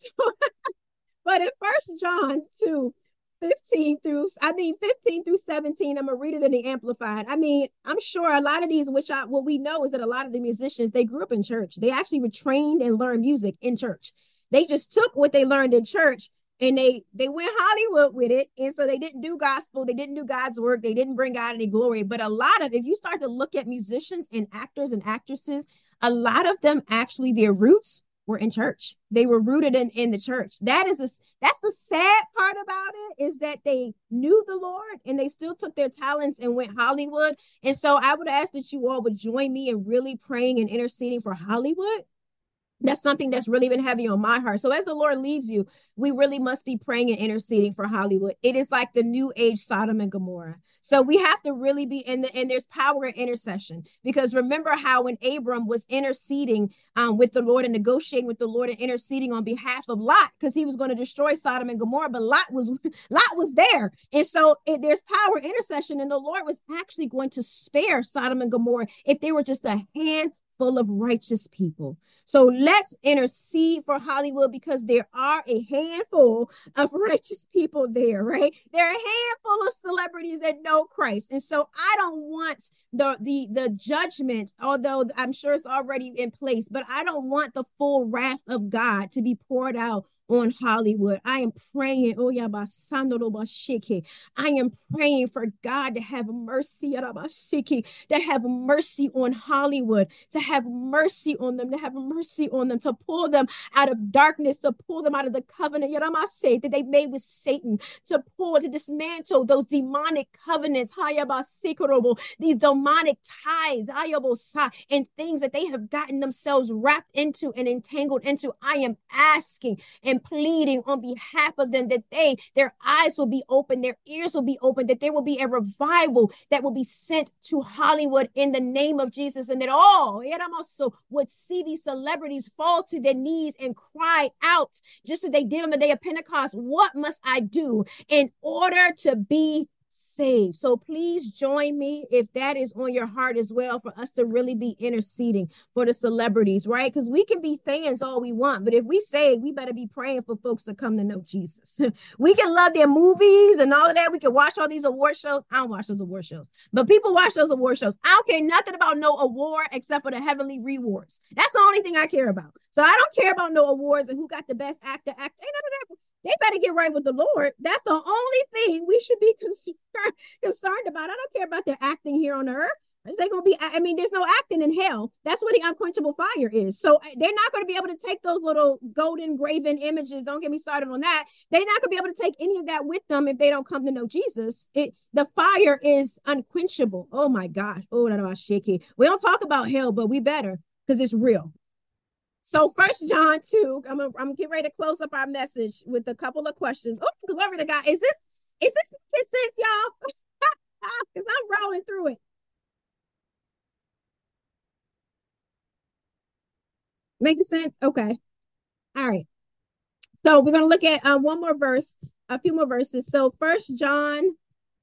1 John 2, 15 through 17, I'm gonna read it in the Amplified. I mean, I'm sure a lot of these, what we know is that a lot of the musicians, they grew up in church. They actually were trained and learned music in church. They just took what they learned in church and they went Hollywood with it. And so they didn't do gospel. They didn't do God's work. They didn't bring God any glory. But if you start to look at musicians and actors and actresses, a lot of them actually, their roots were in church. They were rooted in the church. That's the sad part about it, is that they knew the Lord and they still took their talents and went Hollywood. And so I would ask that you all would join me in really praying and interceding for Hollywood, That's something that's really been heavy on my heart. So as the Lord leads you, we really must be praying and interceding for Hollywood. It is like the new age Sodom and Gomorrah. So we have to really be in and there's power in intercession, because remember how when Abram was interceding with the Lord and negotiating with the Lord and interceding on behalf of Lot, because he was going to destroy Sodom and Gomorrah, but Lot was there. And so there's power in intercession, and the Lord was actually going to spare Sodom and Gomorrah if they were just a handful of righteous people. So let's intercede for Hollywood, because there are a handful of righteous people there, right? There are a handful of celebrities that know Christ. And so I don't want the judgment, although I'm sure it's already in place, but I don't want the full wrath of God to be poured out on Hollywood. I am praying, I am praying for God to have mercy, to have mercy on Hollywood, to have mercy on them, to have mercy on them, to pull them out of darkness, to pull them out of the covenant that they made with Satan, to dismantle those demonic covenants, these demonic ties, and things that they have gotten themselves wrapped into and entangled into. I am asking and pleading on behalf of them that their eyes will be open, their ears will be open, that there will be a revival that will be sent to Hollywood in the name of Jesus, and that all would see these celebrities fall to their knees and cry out, just as they did on the day of Pentecost, what must I do in order to be saved? So please join me if that is on your heart as well, for us to really be interceding for the celebrities, right? Because we can be fans all we want, but if we say, we better be praying for folks to come to know Jesus. We can love their movies and all of that. We can watch all these award shows. I don't watch those award shows, but people watch those award shows. I don't care nothing about no award except for the heavenly rewards. That's the only thing I care about. So I don't care about no awards and who got the best actor. Ain't none of that. They better get right with the Lord. That's the only thing we should be concerned about. I don't care about their acting here on earth. They're going to be, I mean, there's no acting in hell. That's what the unquenchable fire is. So they're not going to be able to take those little golden graven images. Don't get me started on that. They're not going to be able to take any of that with them if they don't come to know Jesus. The fire is unquenchable. Oh my gosh. Oh, that was shaky. We don't talk about hell, but we better, because it's real. So 1 John 2, I'm gonna get ready to close up our message with a couple of questions. Oh, glory to God. Is this making sense, y'all? Because I'm rolling through it. Making sense? Okay. All right. So we're gonna look at one more verse, a few more verses. So 1 John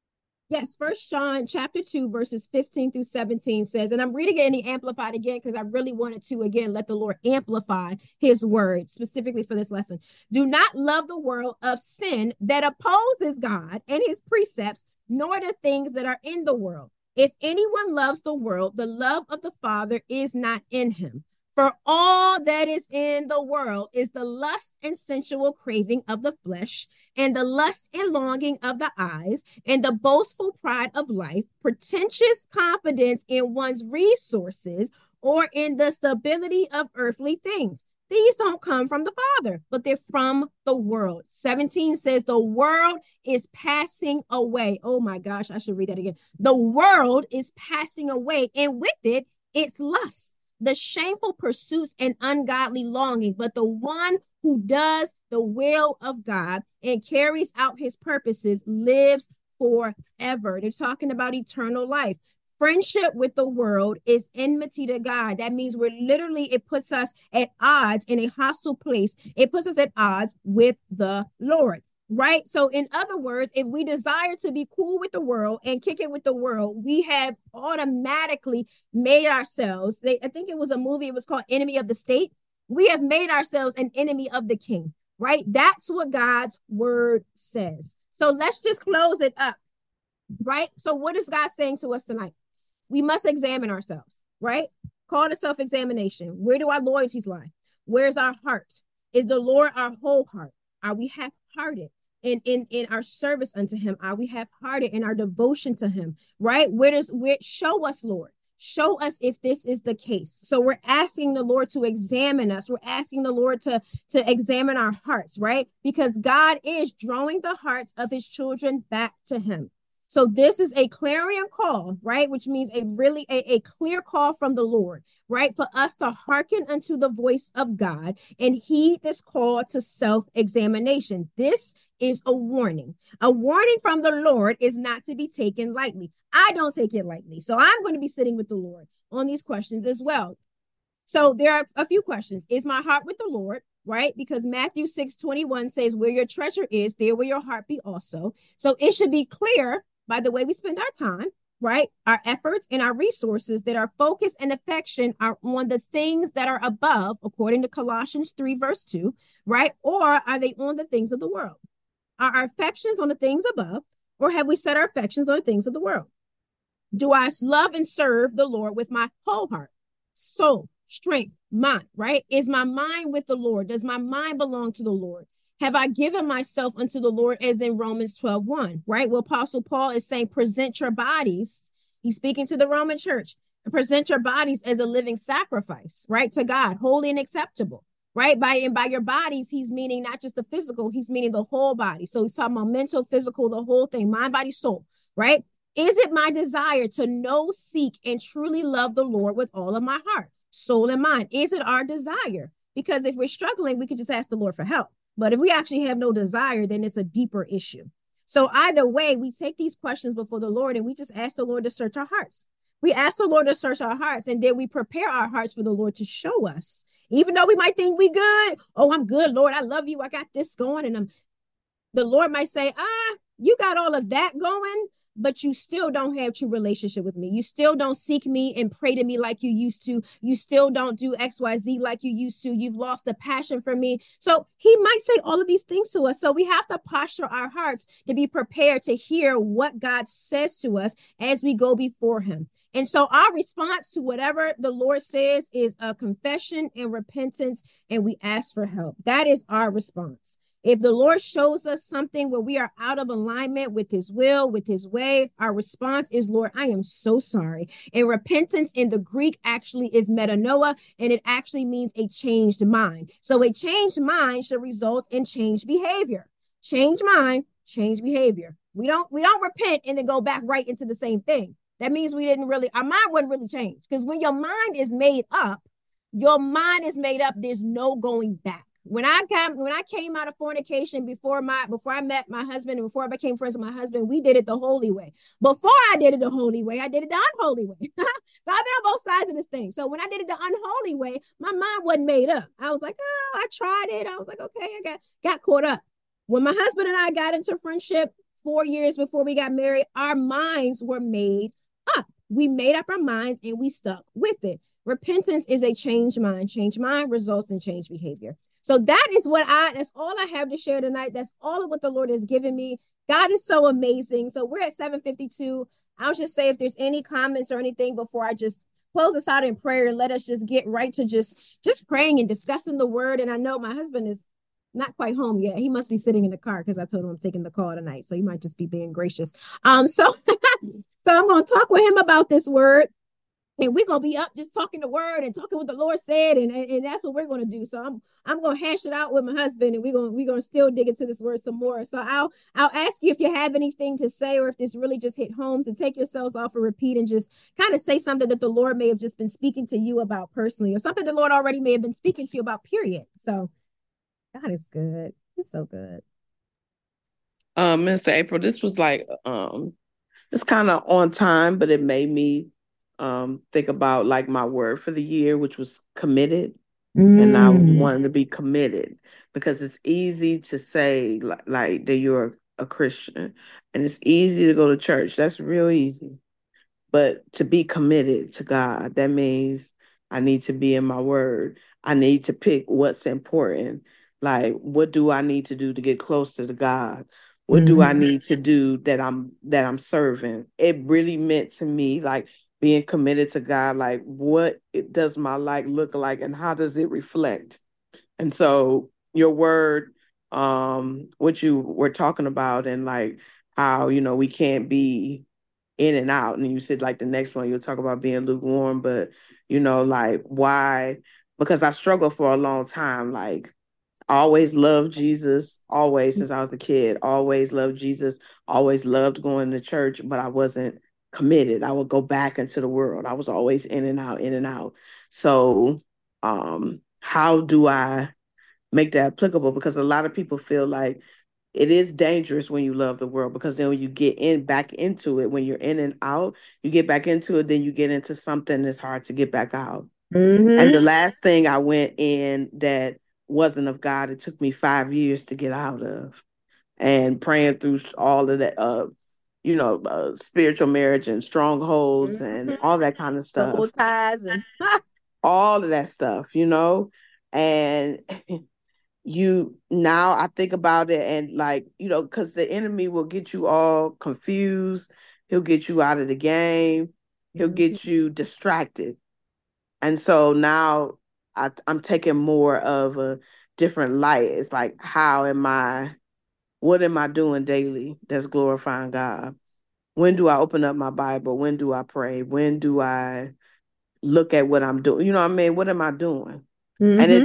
chapter 2, verses 15 through 17 says, and I'm reading it in the Amplified again, because I really wanted to, again, let the Lord amplify his word specifically for this lesson. Do not love the world of sin that opposes God and his precepts, nor the things that are in the world. If anyone loves the world, the love of the Father is not in him. For all that is in the world is the lust and sensual craving of the flesh, and the lust and longing of the eyes, and the boastful pride of life, pretentious confidence in one's resources, or in the stability of earthly things. These don't come from the Father, but they're from the world. 17 says the world is passing away. Oh my gosh, I should read that again. The world is passing away, and with it, its lust, the shameful pursuits and ungodly longing, but the one who does the will of God and carries out his purposes lives forever. They're talking about eternal life. Friendship with the world is enmity to God. That means it puts us at odds, in a hostile place. It puts us at odds with the Lord. Right? So in other words, if we desire to be cool with the world and kick it with the world, we have automatically made ourselves, I think it was a movie, it was called Enemy of the State. We have made ourselves an enemy of the king, right? That's what God's word says. So let's just close it up, right? So what is God saying to us tonight? We must examine ourselves, right? Call to self-examination. Where do our loyalties lie? Where's our heart? Is the Lord our whole heart? Are we half-hearted? In our service unto him? Are we half-hearted in our devotion to him? Right? Show us, Lord. Show us if this is the case. So we're asking the Lord to examine us. We're asking the Lord to examine our hearts, right? Because God is drawing the hearts of his children back to him. So this is a clarion call, right? Which means a clear call from the Lord, right? For us to hearken unto the voice of God and heed this call to self-examination. This is a warning. A warning from the Lord is not to be taken lightly. I don't take it lightly. So I'm going to be sitting with the Lord on these questions as well. So there are a few questions. Is my heart with the Lord? Right? Because Matthew 6:21 says, where your treasure is, there will your heart be also. So it should be clear by the way we spend our time, right? Our efforts and our resources, that our focus and affection are on the things that are above, according to Colossians 3, verse 2, right? Or are they on the things of the world? Are our affections on the things above, or have we set our affections on the things of the world? Do I love and serve the Lord with my whole heart, soul, strength, mind, right? Is my mind with the Lord? Does my mind belong to the Lord? Have I given myself unto the Lord, as in Romans 12:1, right? Well, Apostle Paul is saying, present your bodies. He's speaking to the Roman church. Present your bodies as a living sacrifice, right? To God, holy and acceptable, right? By your bodies, he's meaning not just the physical, he's meaning the whole body. So he's talking about mental, physical, the whole thing, mind, body, soul, right? Is it my desire to know, seek, and truly love the Lord with all of my heart, soul, and mind? Is it our desire? Because if we're struggling, we could just ask the Lord for help. But if we actually have no desire, then it's a deeper issue. So either way, we take these questions before the Lord and we just ask the Lord to search our hearts. We ask the Lord to search our hearts, and then we prepare our hearts for the Lord to show us. Even though we might think we good. Oh, I'm good, Lord. I love you. I got this going. And the Lord might say, you got all of that going, but you still don't have true relationship with me. You still don't seek me and pray to me like you used to. You still don't do XYZ like you used to. You've lost the passion for me. So he might say all of these things to us. So we have to posture our hearts to be prepared to hear what God says to us as we go before him. And so our response to whatever the Lord says is a confession and repentance, and we ask for help. That is our response. If the Lord shows us something where we are out of alignment with his will, with his way, our response is, Lord, I am so sorry. And repentance in the Greek actually is metanoia, and it actually means a changed mind. So a changed mind should result in changed behavior. Change mind, change behavior. We don't repent and then go back right into the same thing. That means our mind wasn't really changed. Because when your mind is made up, there's no going back. When I came out of fornication before I met my husband and before I became friends with my husband, we did it the holy way. Before I did it the holy way, I did it the unholy way. So I've been on both sides of this thing. So when I did it the unholy way, my mind wasn't made up. I was like, oh, I tried it. I was like, okay, I got caught up. When my husband and I got into friendship 4 years before we got married, our minds were made up. We made up our minds and we stuck with it. Repentance is a changed mind. Changed mind results in changed behavior. So that's all I have to share tonight. That's all of what the Lord has given me. God is so amazing. So we're at 7:52. I'll just say if there's any comments or anything before I just close us out in prayer, and let us just get right to just praying and discussing the word. And I know my husband is not quite home yet. He must be sitting in the car because I told him I'm taking the call tonight. So he might just be being gracious. So I'm going to talk with him about this word. And we're gonna be up just talking the word and talking what the Lord said, and that's what we're gonna do. So I'm gonna hash it out with my husband, and we're gonna still dig into this word some more. So I'll ask you if you have anything to say, or if this really just hit home, to take yourselves off a repeat and just kind of say something that the Lord may have just been speaking to you about personally, or something the Lord already may have been speaking to you about, period. So God is good. He's so good. Mr. April, this was like it's kind of on time, but it made me think about like my word for the year, which was committed. And I wanted to be committed, because it's easy to say like that you're a Christian, and it's easy to go to church. That's real easy. But to be committed to God, that means I need to be in my word. I need to pick what's important. Like, what do I need to do to get closer to God? What do I need to do that I'm serving? It really meant to me, like, being committed to God, like, what does my life look like and how does it reflect? And so your word, what you were talking about, and like how, we can't be in and out. And you said like the next one, you'll talk about being lukewarm, but like why? Because I struggled for a long time. Like, always loved Jesus, always since I was a kid, always loved Jesus, always loved going to church, but I wasn't committed. I would go back into the world. I was always in and out, in and out. So how do I make that applicable? Because a lot of people feel like it is dangerous when you love the world, because then when you get back into it, when you're in and out, you get back into it, then you get into something that's hard to get back out. And the last thing I went in that wasn't of God, it took me 5 years to get out of, and praying through all of that, spiritual marriage and strongholds and all that kind of stuff. Soul ties and all of that stuff. And now I think about it, and because the enemy will get you all confused. He'll get you out of the game. He'll get you distracted. And so now I'm taking more of a different light. It's like, what am I doing daily that's glorifying God? When do I open up my Bible? When do I pray? When do I look at what I'm doing? You know what I mean? What am I doing? And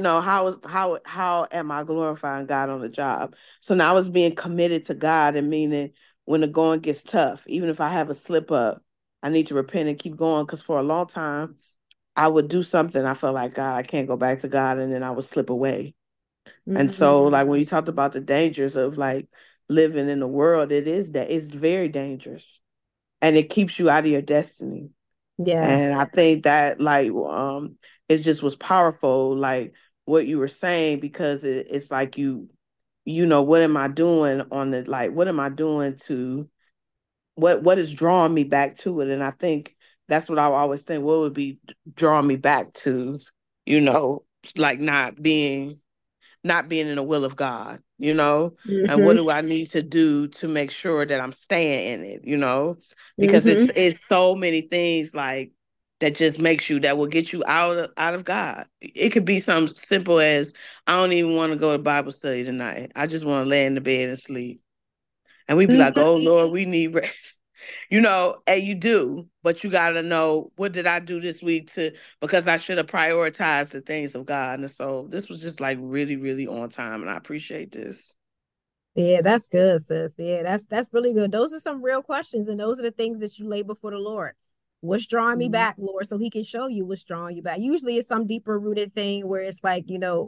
how am I glorifying God on the job? So now it's being committed to God, and meaning when the going gets tough, even if I have a slip up, I need to repent and keep going. Because for a long time, I would do something, I felt like, God, I can't go back to God, and then I would slip away. And so, like, when you talked about the dangers of like living in the world, it's very dangerous, and it keeps you out of your destiny. Yes. And I think that it just was powerful, like what you were saying, because it's like what am I doing what am I doing to what is drawing me back to it? And I think that's what I always think, what would be drawing me back to, like not being in the will of God, and what do I need to do to make sure that I'm staying in it, because it's so many things like that just that will get you out of God. It could be something simple as, I don't even want to go to Bible study tonight. I just want to lay in the bed and sleep. And we'd be like, oh Lord, we need rest. And you do, but you got to know, what did I do this week because I should have prioritized the things of God. And so this was just like really, really on time. And I appreciate this. Yeah, that's good, sis. Yeah, that's really good. Those are some real questions, and those are the things that you lay before the Lord. What's drawing me back, Lord? So he can show you what's drawing you back. Usually it's some deeper rooted thing where it's like,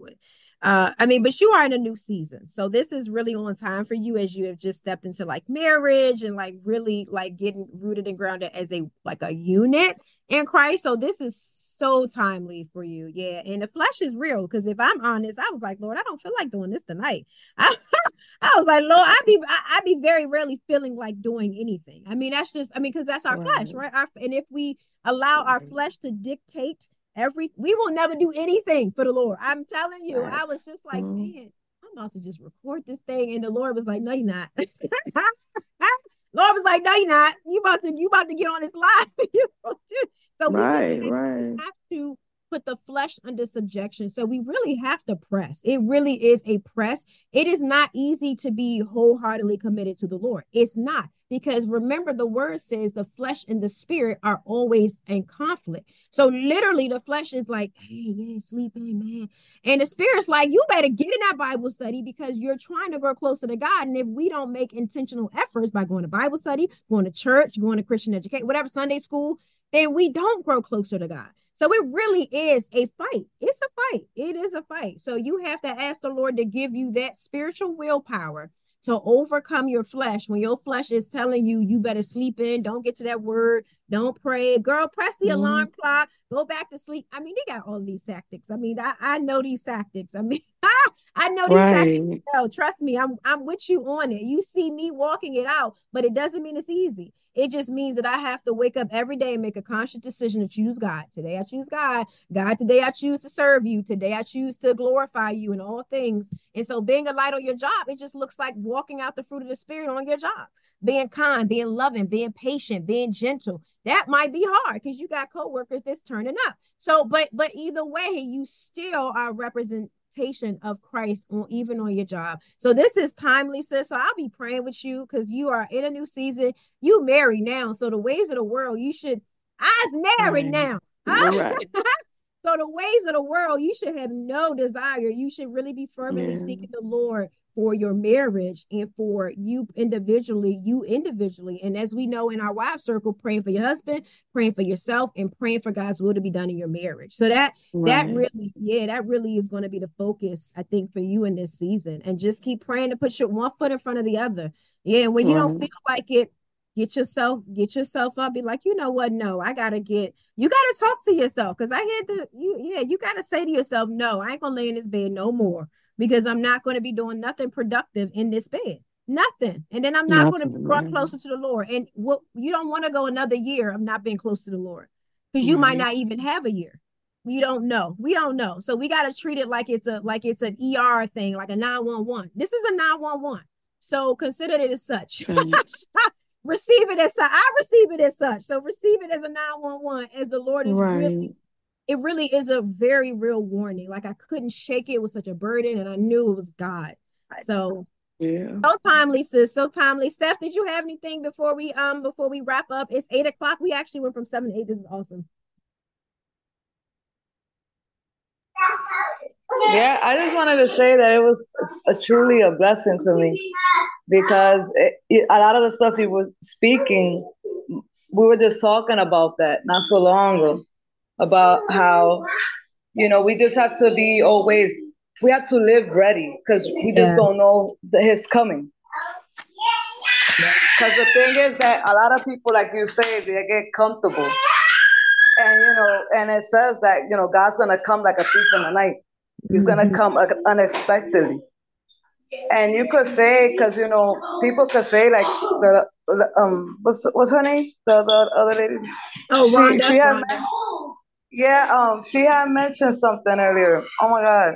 but you are in a new season. So this is really on time for you, as you have just stepped into like marriage and like really like getting rooted and grounded as a unit in Christ. So this is so timely for you. Yeah. And the flesh is real, because if I'm honest, I was like, Lord, I don't feel like doing this tonight. I was like, Lord, I be very rarely feeling like doing anything. Because that's our flesh, right? And if we allow our flesh to dictate we will never do anything for the Lord. I'm telling you, I was just like, man, I'm about to just record this thing. And the Lord was like, no, you're not. Lord was like, no, you're not. You about to get on this live. So we have to put the flesh under subjection. So we really have to press. It really is a press. It is not easy to be wholeheartedly committed to the Lord. It's not, because remember, the word says the flesh and the spirit are always in conflict. So literally the flesh is like, hey, yeah, sleep in, man. And the spirit's like, you better get in that Bible study, because you're trying to grow closer to God. And if we don't make intentional efforts by going to Bible study, going to church, going to Christian education, whatever, Sunday school, then we don't grow closer to God. So it really is a fight. It's a fight. It is a fight. So you have to ask the Lord to give you that spiritual willpower to overcome your flesh. When your flesh is telling you, you better sleep in, don't get to that word, don't pray. Girl, press the alarm clock, go back to sleep. I mean, they got all these tactics. I mean, I know these tactics. I mean, I know these tactics. No, trust me, I'm with you on it. You see me walking it out, but it doesn't mean it's easy. It just means that I have to wake up every day and make a conscious decision to choose God. Today I choose God. God, today I choose to serve you. Today I choose to glorify you in all things. And so being a light on your job, it just looks like walking out the fruit of the spirit on your job. Being kind, being loving, being patient, being gentle. That might be hard because you got coworkers that's turning up. So, but either way, you still are representation of Christ even on your job. So this is timely, sis. So I'll be praying with you, because you are in a new season. You married now, so the ways of the world, you should. I's married now. Right. So the ways of the world, you should have no desire. You should really be fervently seeking the Lord for your marriage and for you individually. And as we know in our wife circle, praying for your husband, praying for yourself, and praying for God's will to be done in your marriage. So that really is going to be the focus, I think, for you in this season. And just keep praying to put your one foot in front of the other. Yeah, when you don't feel like it, get yourself up, be like, you know what? No, you gotta talk to yourself. Because you gotta say to yourself, no, I ain't gonna lay in this bed no more, because I'm not going to be doing nothing productive in this bed. Nothing. And then I'm not going to run closer to the Lord. And what you don't want to go another year of not being close to the Lord, because you might not even have a year. We don't know. So we got to treat it like it's an ER thing, like a 911. This is a 911. So consider it as such. Receive it as such. I receive it as such. So receive it as a 911, as the Lord is really, it really is a very real warning. Like, I couldn't shake it. It was such a burden, and I knew it was God. So so timely, sis. So timely. Steph, did you have anything before we wrap up? It's 8:00. We actually went from 7 to 8. This is awesome. Yeah, I just wanted to say that it was truly a blessing to me, because a lot of the stuff he was speaking, we were just talking about that not so long ago, about how, we just have to we have to live ready, because we just don't know his coming. Because the thing is that a lot of people, like you say, they get comfortable. And it says that, God's going to come like a thief in the night. He's going to come unexpectedly. And you could say, because, people could say, like, what's her name? The other lady? Oh, Rhonda. She had mentioned something earlier. Oh, my God.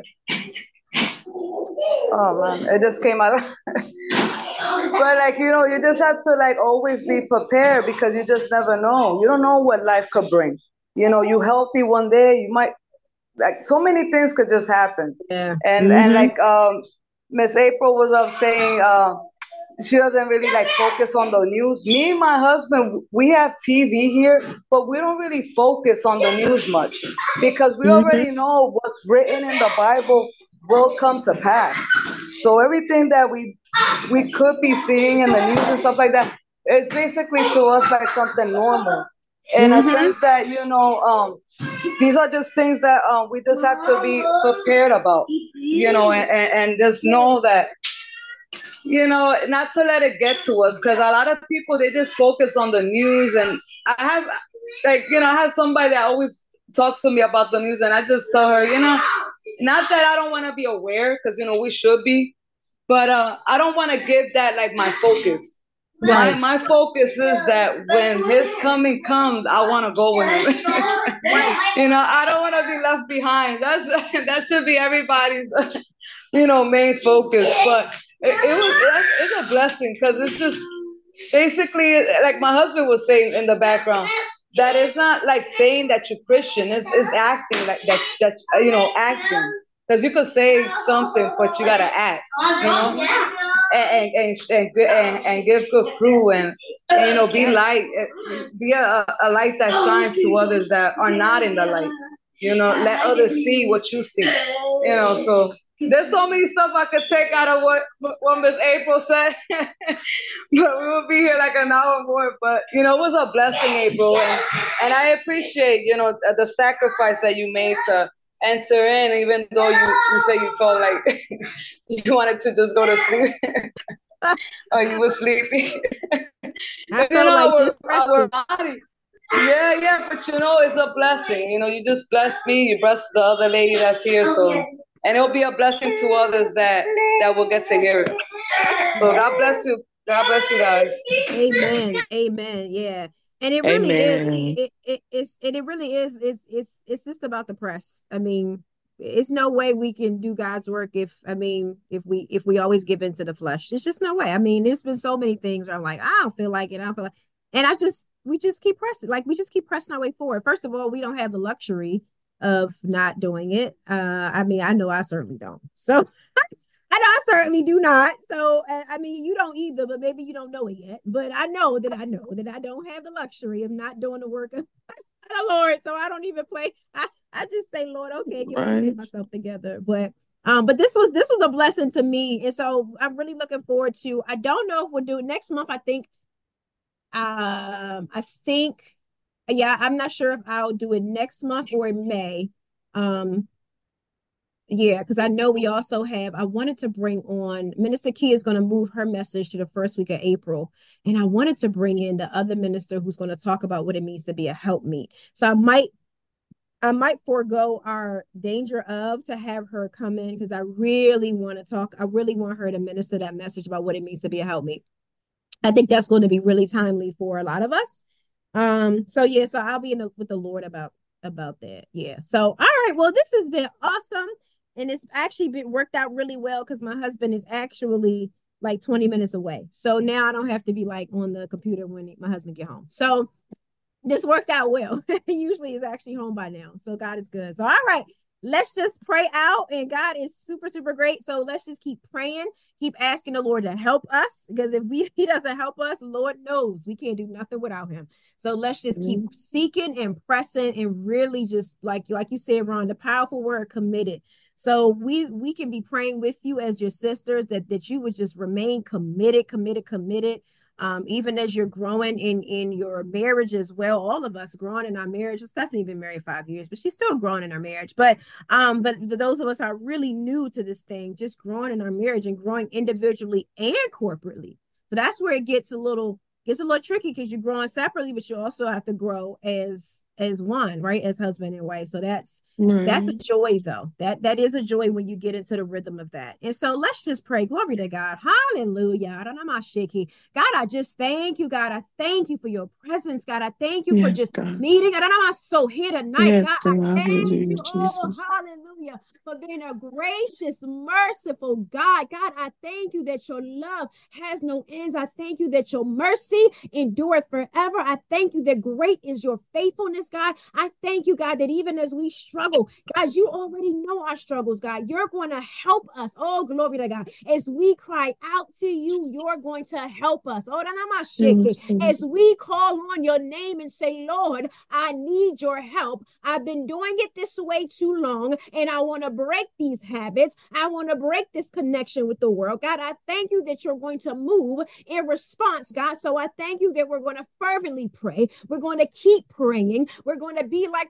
Oh, man. It just came out. But, like, you just have to, like, always be prepared, because you just never know. You don't know what life could bring. You healthy one day, you might, like, so many things could just happen. And like Miss April was up saying, she doesn't really like focus on the news. Me and my husband, we have TV here, but we don't really focus on the news much, because we already know what's written in the Bible will come to pass. So everything that we could be seeing in the news and stuff like that, it's basically to us like something normal. In a sense that, these are just things that we just have to be prepared about, and just know that, not to let it get to us, because a lot of people, they just focus on the news. And I have somebody that always talks to me about the news, and I just tell her, not that I don't want to be aware, because, we should be, but I don't want to give that like my focus. Right. My focus is that when his coming comes, I want to go with him. I don't want to be left behind. That should be everybody's, main focus. But it's a blessing, because it's just basically, like my husband was saying in the background, that it's not like saying that you're Christian. It's acting like that. Acting. Because you could say something, but you gotta act, and give good fruit, and be light, be a light that shines to others that are not in the light. Let others see what you see. So there's so many stuff I could take out of what Miss April said, but we will be here like an hour more. But it was a blessing, April, and I appreciate the sacrifice that you made to enter in, even though you say you felt like you wanted to just go to sleep. Or you were sleepy. I felt like our body. Yeah, but it's a blessing. You just bless me, you bless the other lady that's here, so, and it'll be a blessing to others that will get to hear it. So God bless you. God bless you guys. Amen. Yeah. And it really is. It's just about the press. I mean, it's no way we can do God's work if we always give into the flesh. It's just no way. I mean, there's been so many things where I'm like, I don't feel like it. And we just keep pressing. Like, we just keep pressing our way forward. First of all, we don't have the luxury of not doing it. I know I certainly don't. So I know I certainly do not. So, you don't either, but maybe you don't know it yet. But I know that I don't have the luxury of not doing the work of the Lord. So I don't even play. I I just say, Lord, okay, give me to get myself together. But this was a blessing to me. And so I'm really looking forward to, I don't know if we'll do it next month. I think, yeah, I'm not sure if I'll do it next month or in May. Yeah, because I know we also have, I wanted to bring on, Minister Key is going to move her message to the first week of April. And I wanted to bring in the other minister who's going to talk about what it means to be a helpmeet. So I might forego our danger of to have her come in because I really want to talk. I really want her to minister that message about what it means to be a helpmeet. I think that's going to be really timely for a lot of us. So yeah, so I'll be with the Lord about that. Yeah. So all right, well, this has been awesome. And it's actually been worked out really well because my husband is actually like 20 minutes away. So now I don't have to be like on the computer when my husband get home. So this worked out well. Usually he's actually home by now. So God is good. So all right, let's just pray out. And God is super, super great. So let's just keep praying, keep asking the Lord to help us. Because if he doesn't help us, Lord knows we can't do nothing without him. So let's just keep seeking and pressing and really just like you said, Ron, the powerful word committed. So we can be praying with you as your sisters that you would just remain committed. Even as you're growing in your marriage as well, all of us growing in our marriage. Stephanie been married 5 years, but she's still growing in our marriage. But those of us are really new to this thing, just growing in our marriage and growing individually and corporately. So that's where it gets a little tricky because you're growing separately, but you also have to grow as one, right? As husband and wife. So that's a joy though. That is a joy when you get into the rhythm of that. And so let's just pray. Glory to God. Hallelujah. God, I just thank you, God. I thank you for your presence, God. I thank you for just meeting. I'm so here tonight. Yes, God, I thank you. Jesus. Oh, hallelujah. For being a gracious, merciful God. God, I thank you that your love has no ends. I thank you that your mercy endureth forever. I thank you that great is your faithfulness, God. I thank you, God, that even as we struggle, God, you already know our struggles, God. You're going to help us. Oh, glory to God. As we cry out to you, you're going to help us. Oh, as we call on your name and say, Lord, I need your help. I've been doing it this way too long, and I want to break these habits. I want to break this connection with the world. God, I thank you that you're going to move in response, God. So I thank you that we're going to fervently pray. We're going to keep praying. We're going to be like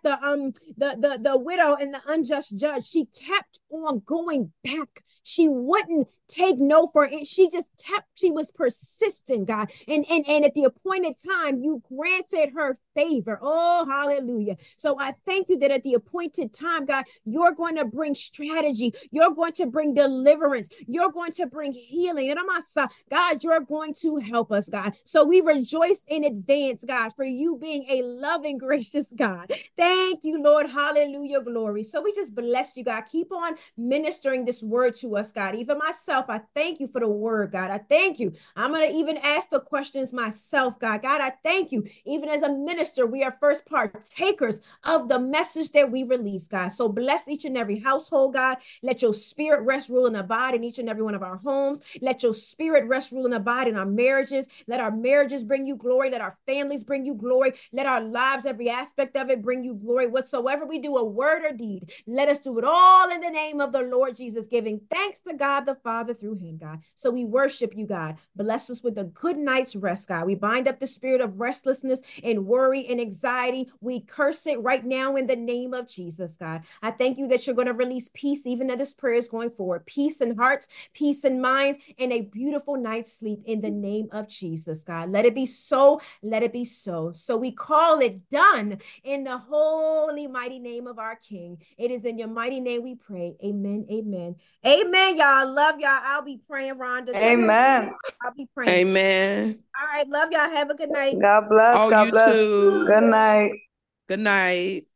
the widow and the unjust judge. She kept on going back. She wouldn't take no for it. She was persistent, God. And at the appointed time, you granted her favor. Oh, hallelujah. So I thank you that at the appointed time, God, you're going to bring strategy. You're going to bring deliverance. You're going to bring healing. And God, you're going to help us, God. So we rejoice in advance, God, for you being a loving, gracious God. Thank you, Lord. Hallelujah. Glory. So we just bless you, God. Keep on ministering this word to us, God. Even myself, I thank you for the word, God. I thank you. I'm going to even ask the questions myself, God. God, I thank you. Even as a minister, we are first partakers of the message that we release, God. So bless each and every household, God. Let your spirit rest, rule, and abide in each and every one of our homes. Let your spirit rest, rule, and abide in our marriages. Let our marriages bring you glory. Let our families bring you glory. Let our lives, every aspect of it, bring you glory. Whatsoever we do, a word or deed, let us do it all in the name of the Lord Jesus, giving thanks to God the Father through him, God. So we worship you, God. Bless us with a good night's rest, God. We bind up the spirit of restlessness and worry and anxiety. We curse it right now in the name of Jesus, God. I thank you that you're going to release peace even as this prayer is going forward. Peace in hearts, peace in minds, and a beautiful night's sleep in the name of Jesus, God. Let it be so. Let it be so. So we call it done in the holy, mighty name of our King. It is in your mighty name we pray. Amen. Amen. Amen, y'all. Love y'all. I'll be praying, Rhonda. Amen. I'll be praying. Amen. All right. Love y'all. Have a good night. God bless. Oh, God you bless. too. Good night. Good night.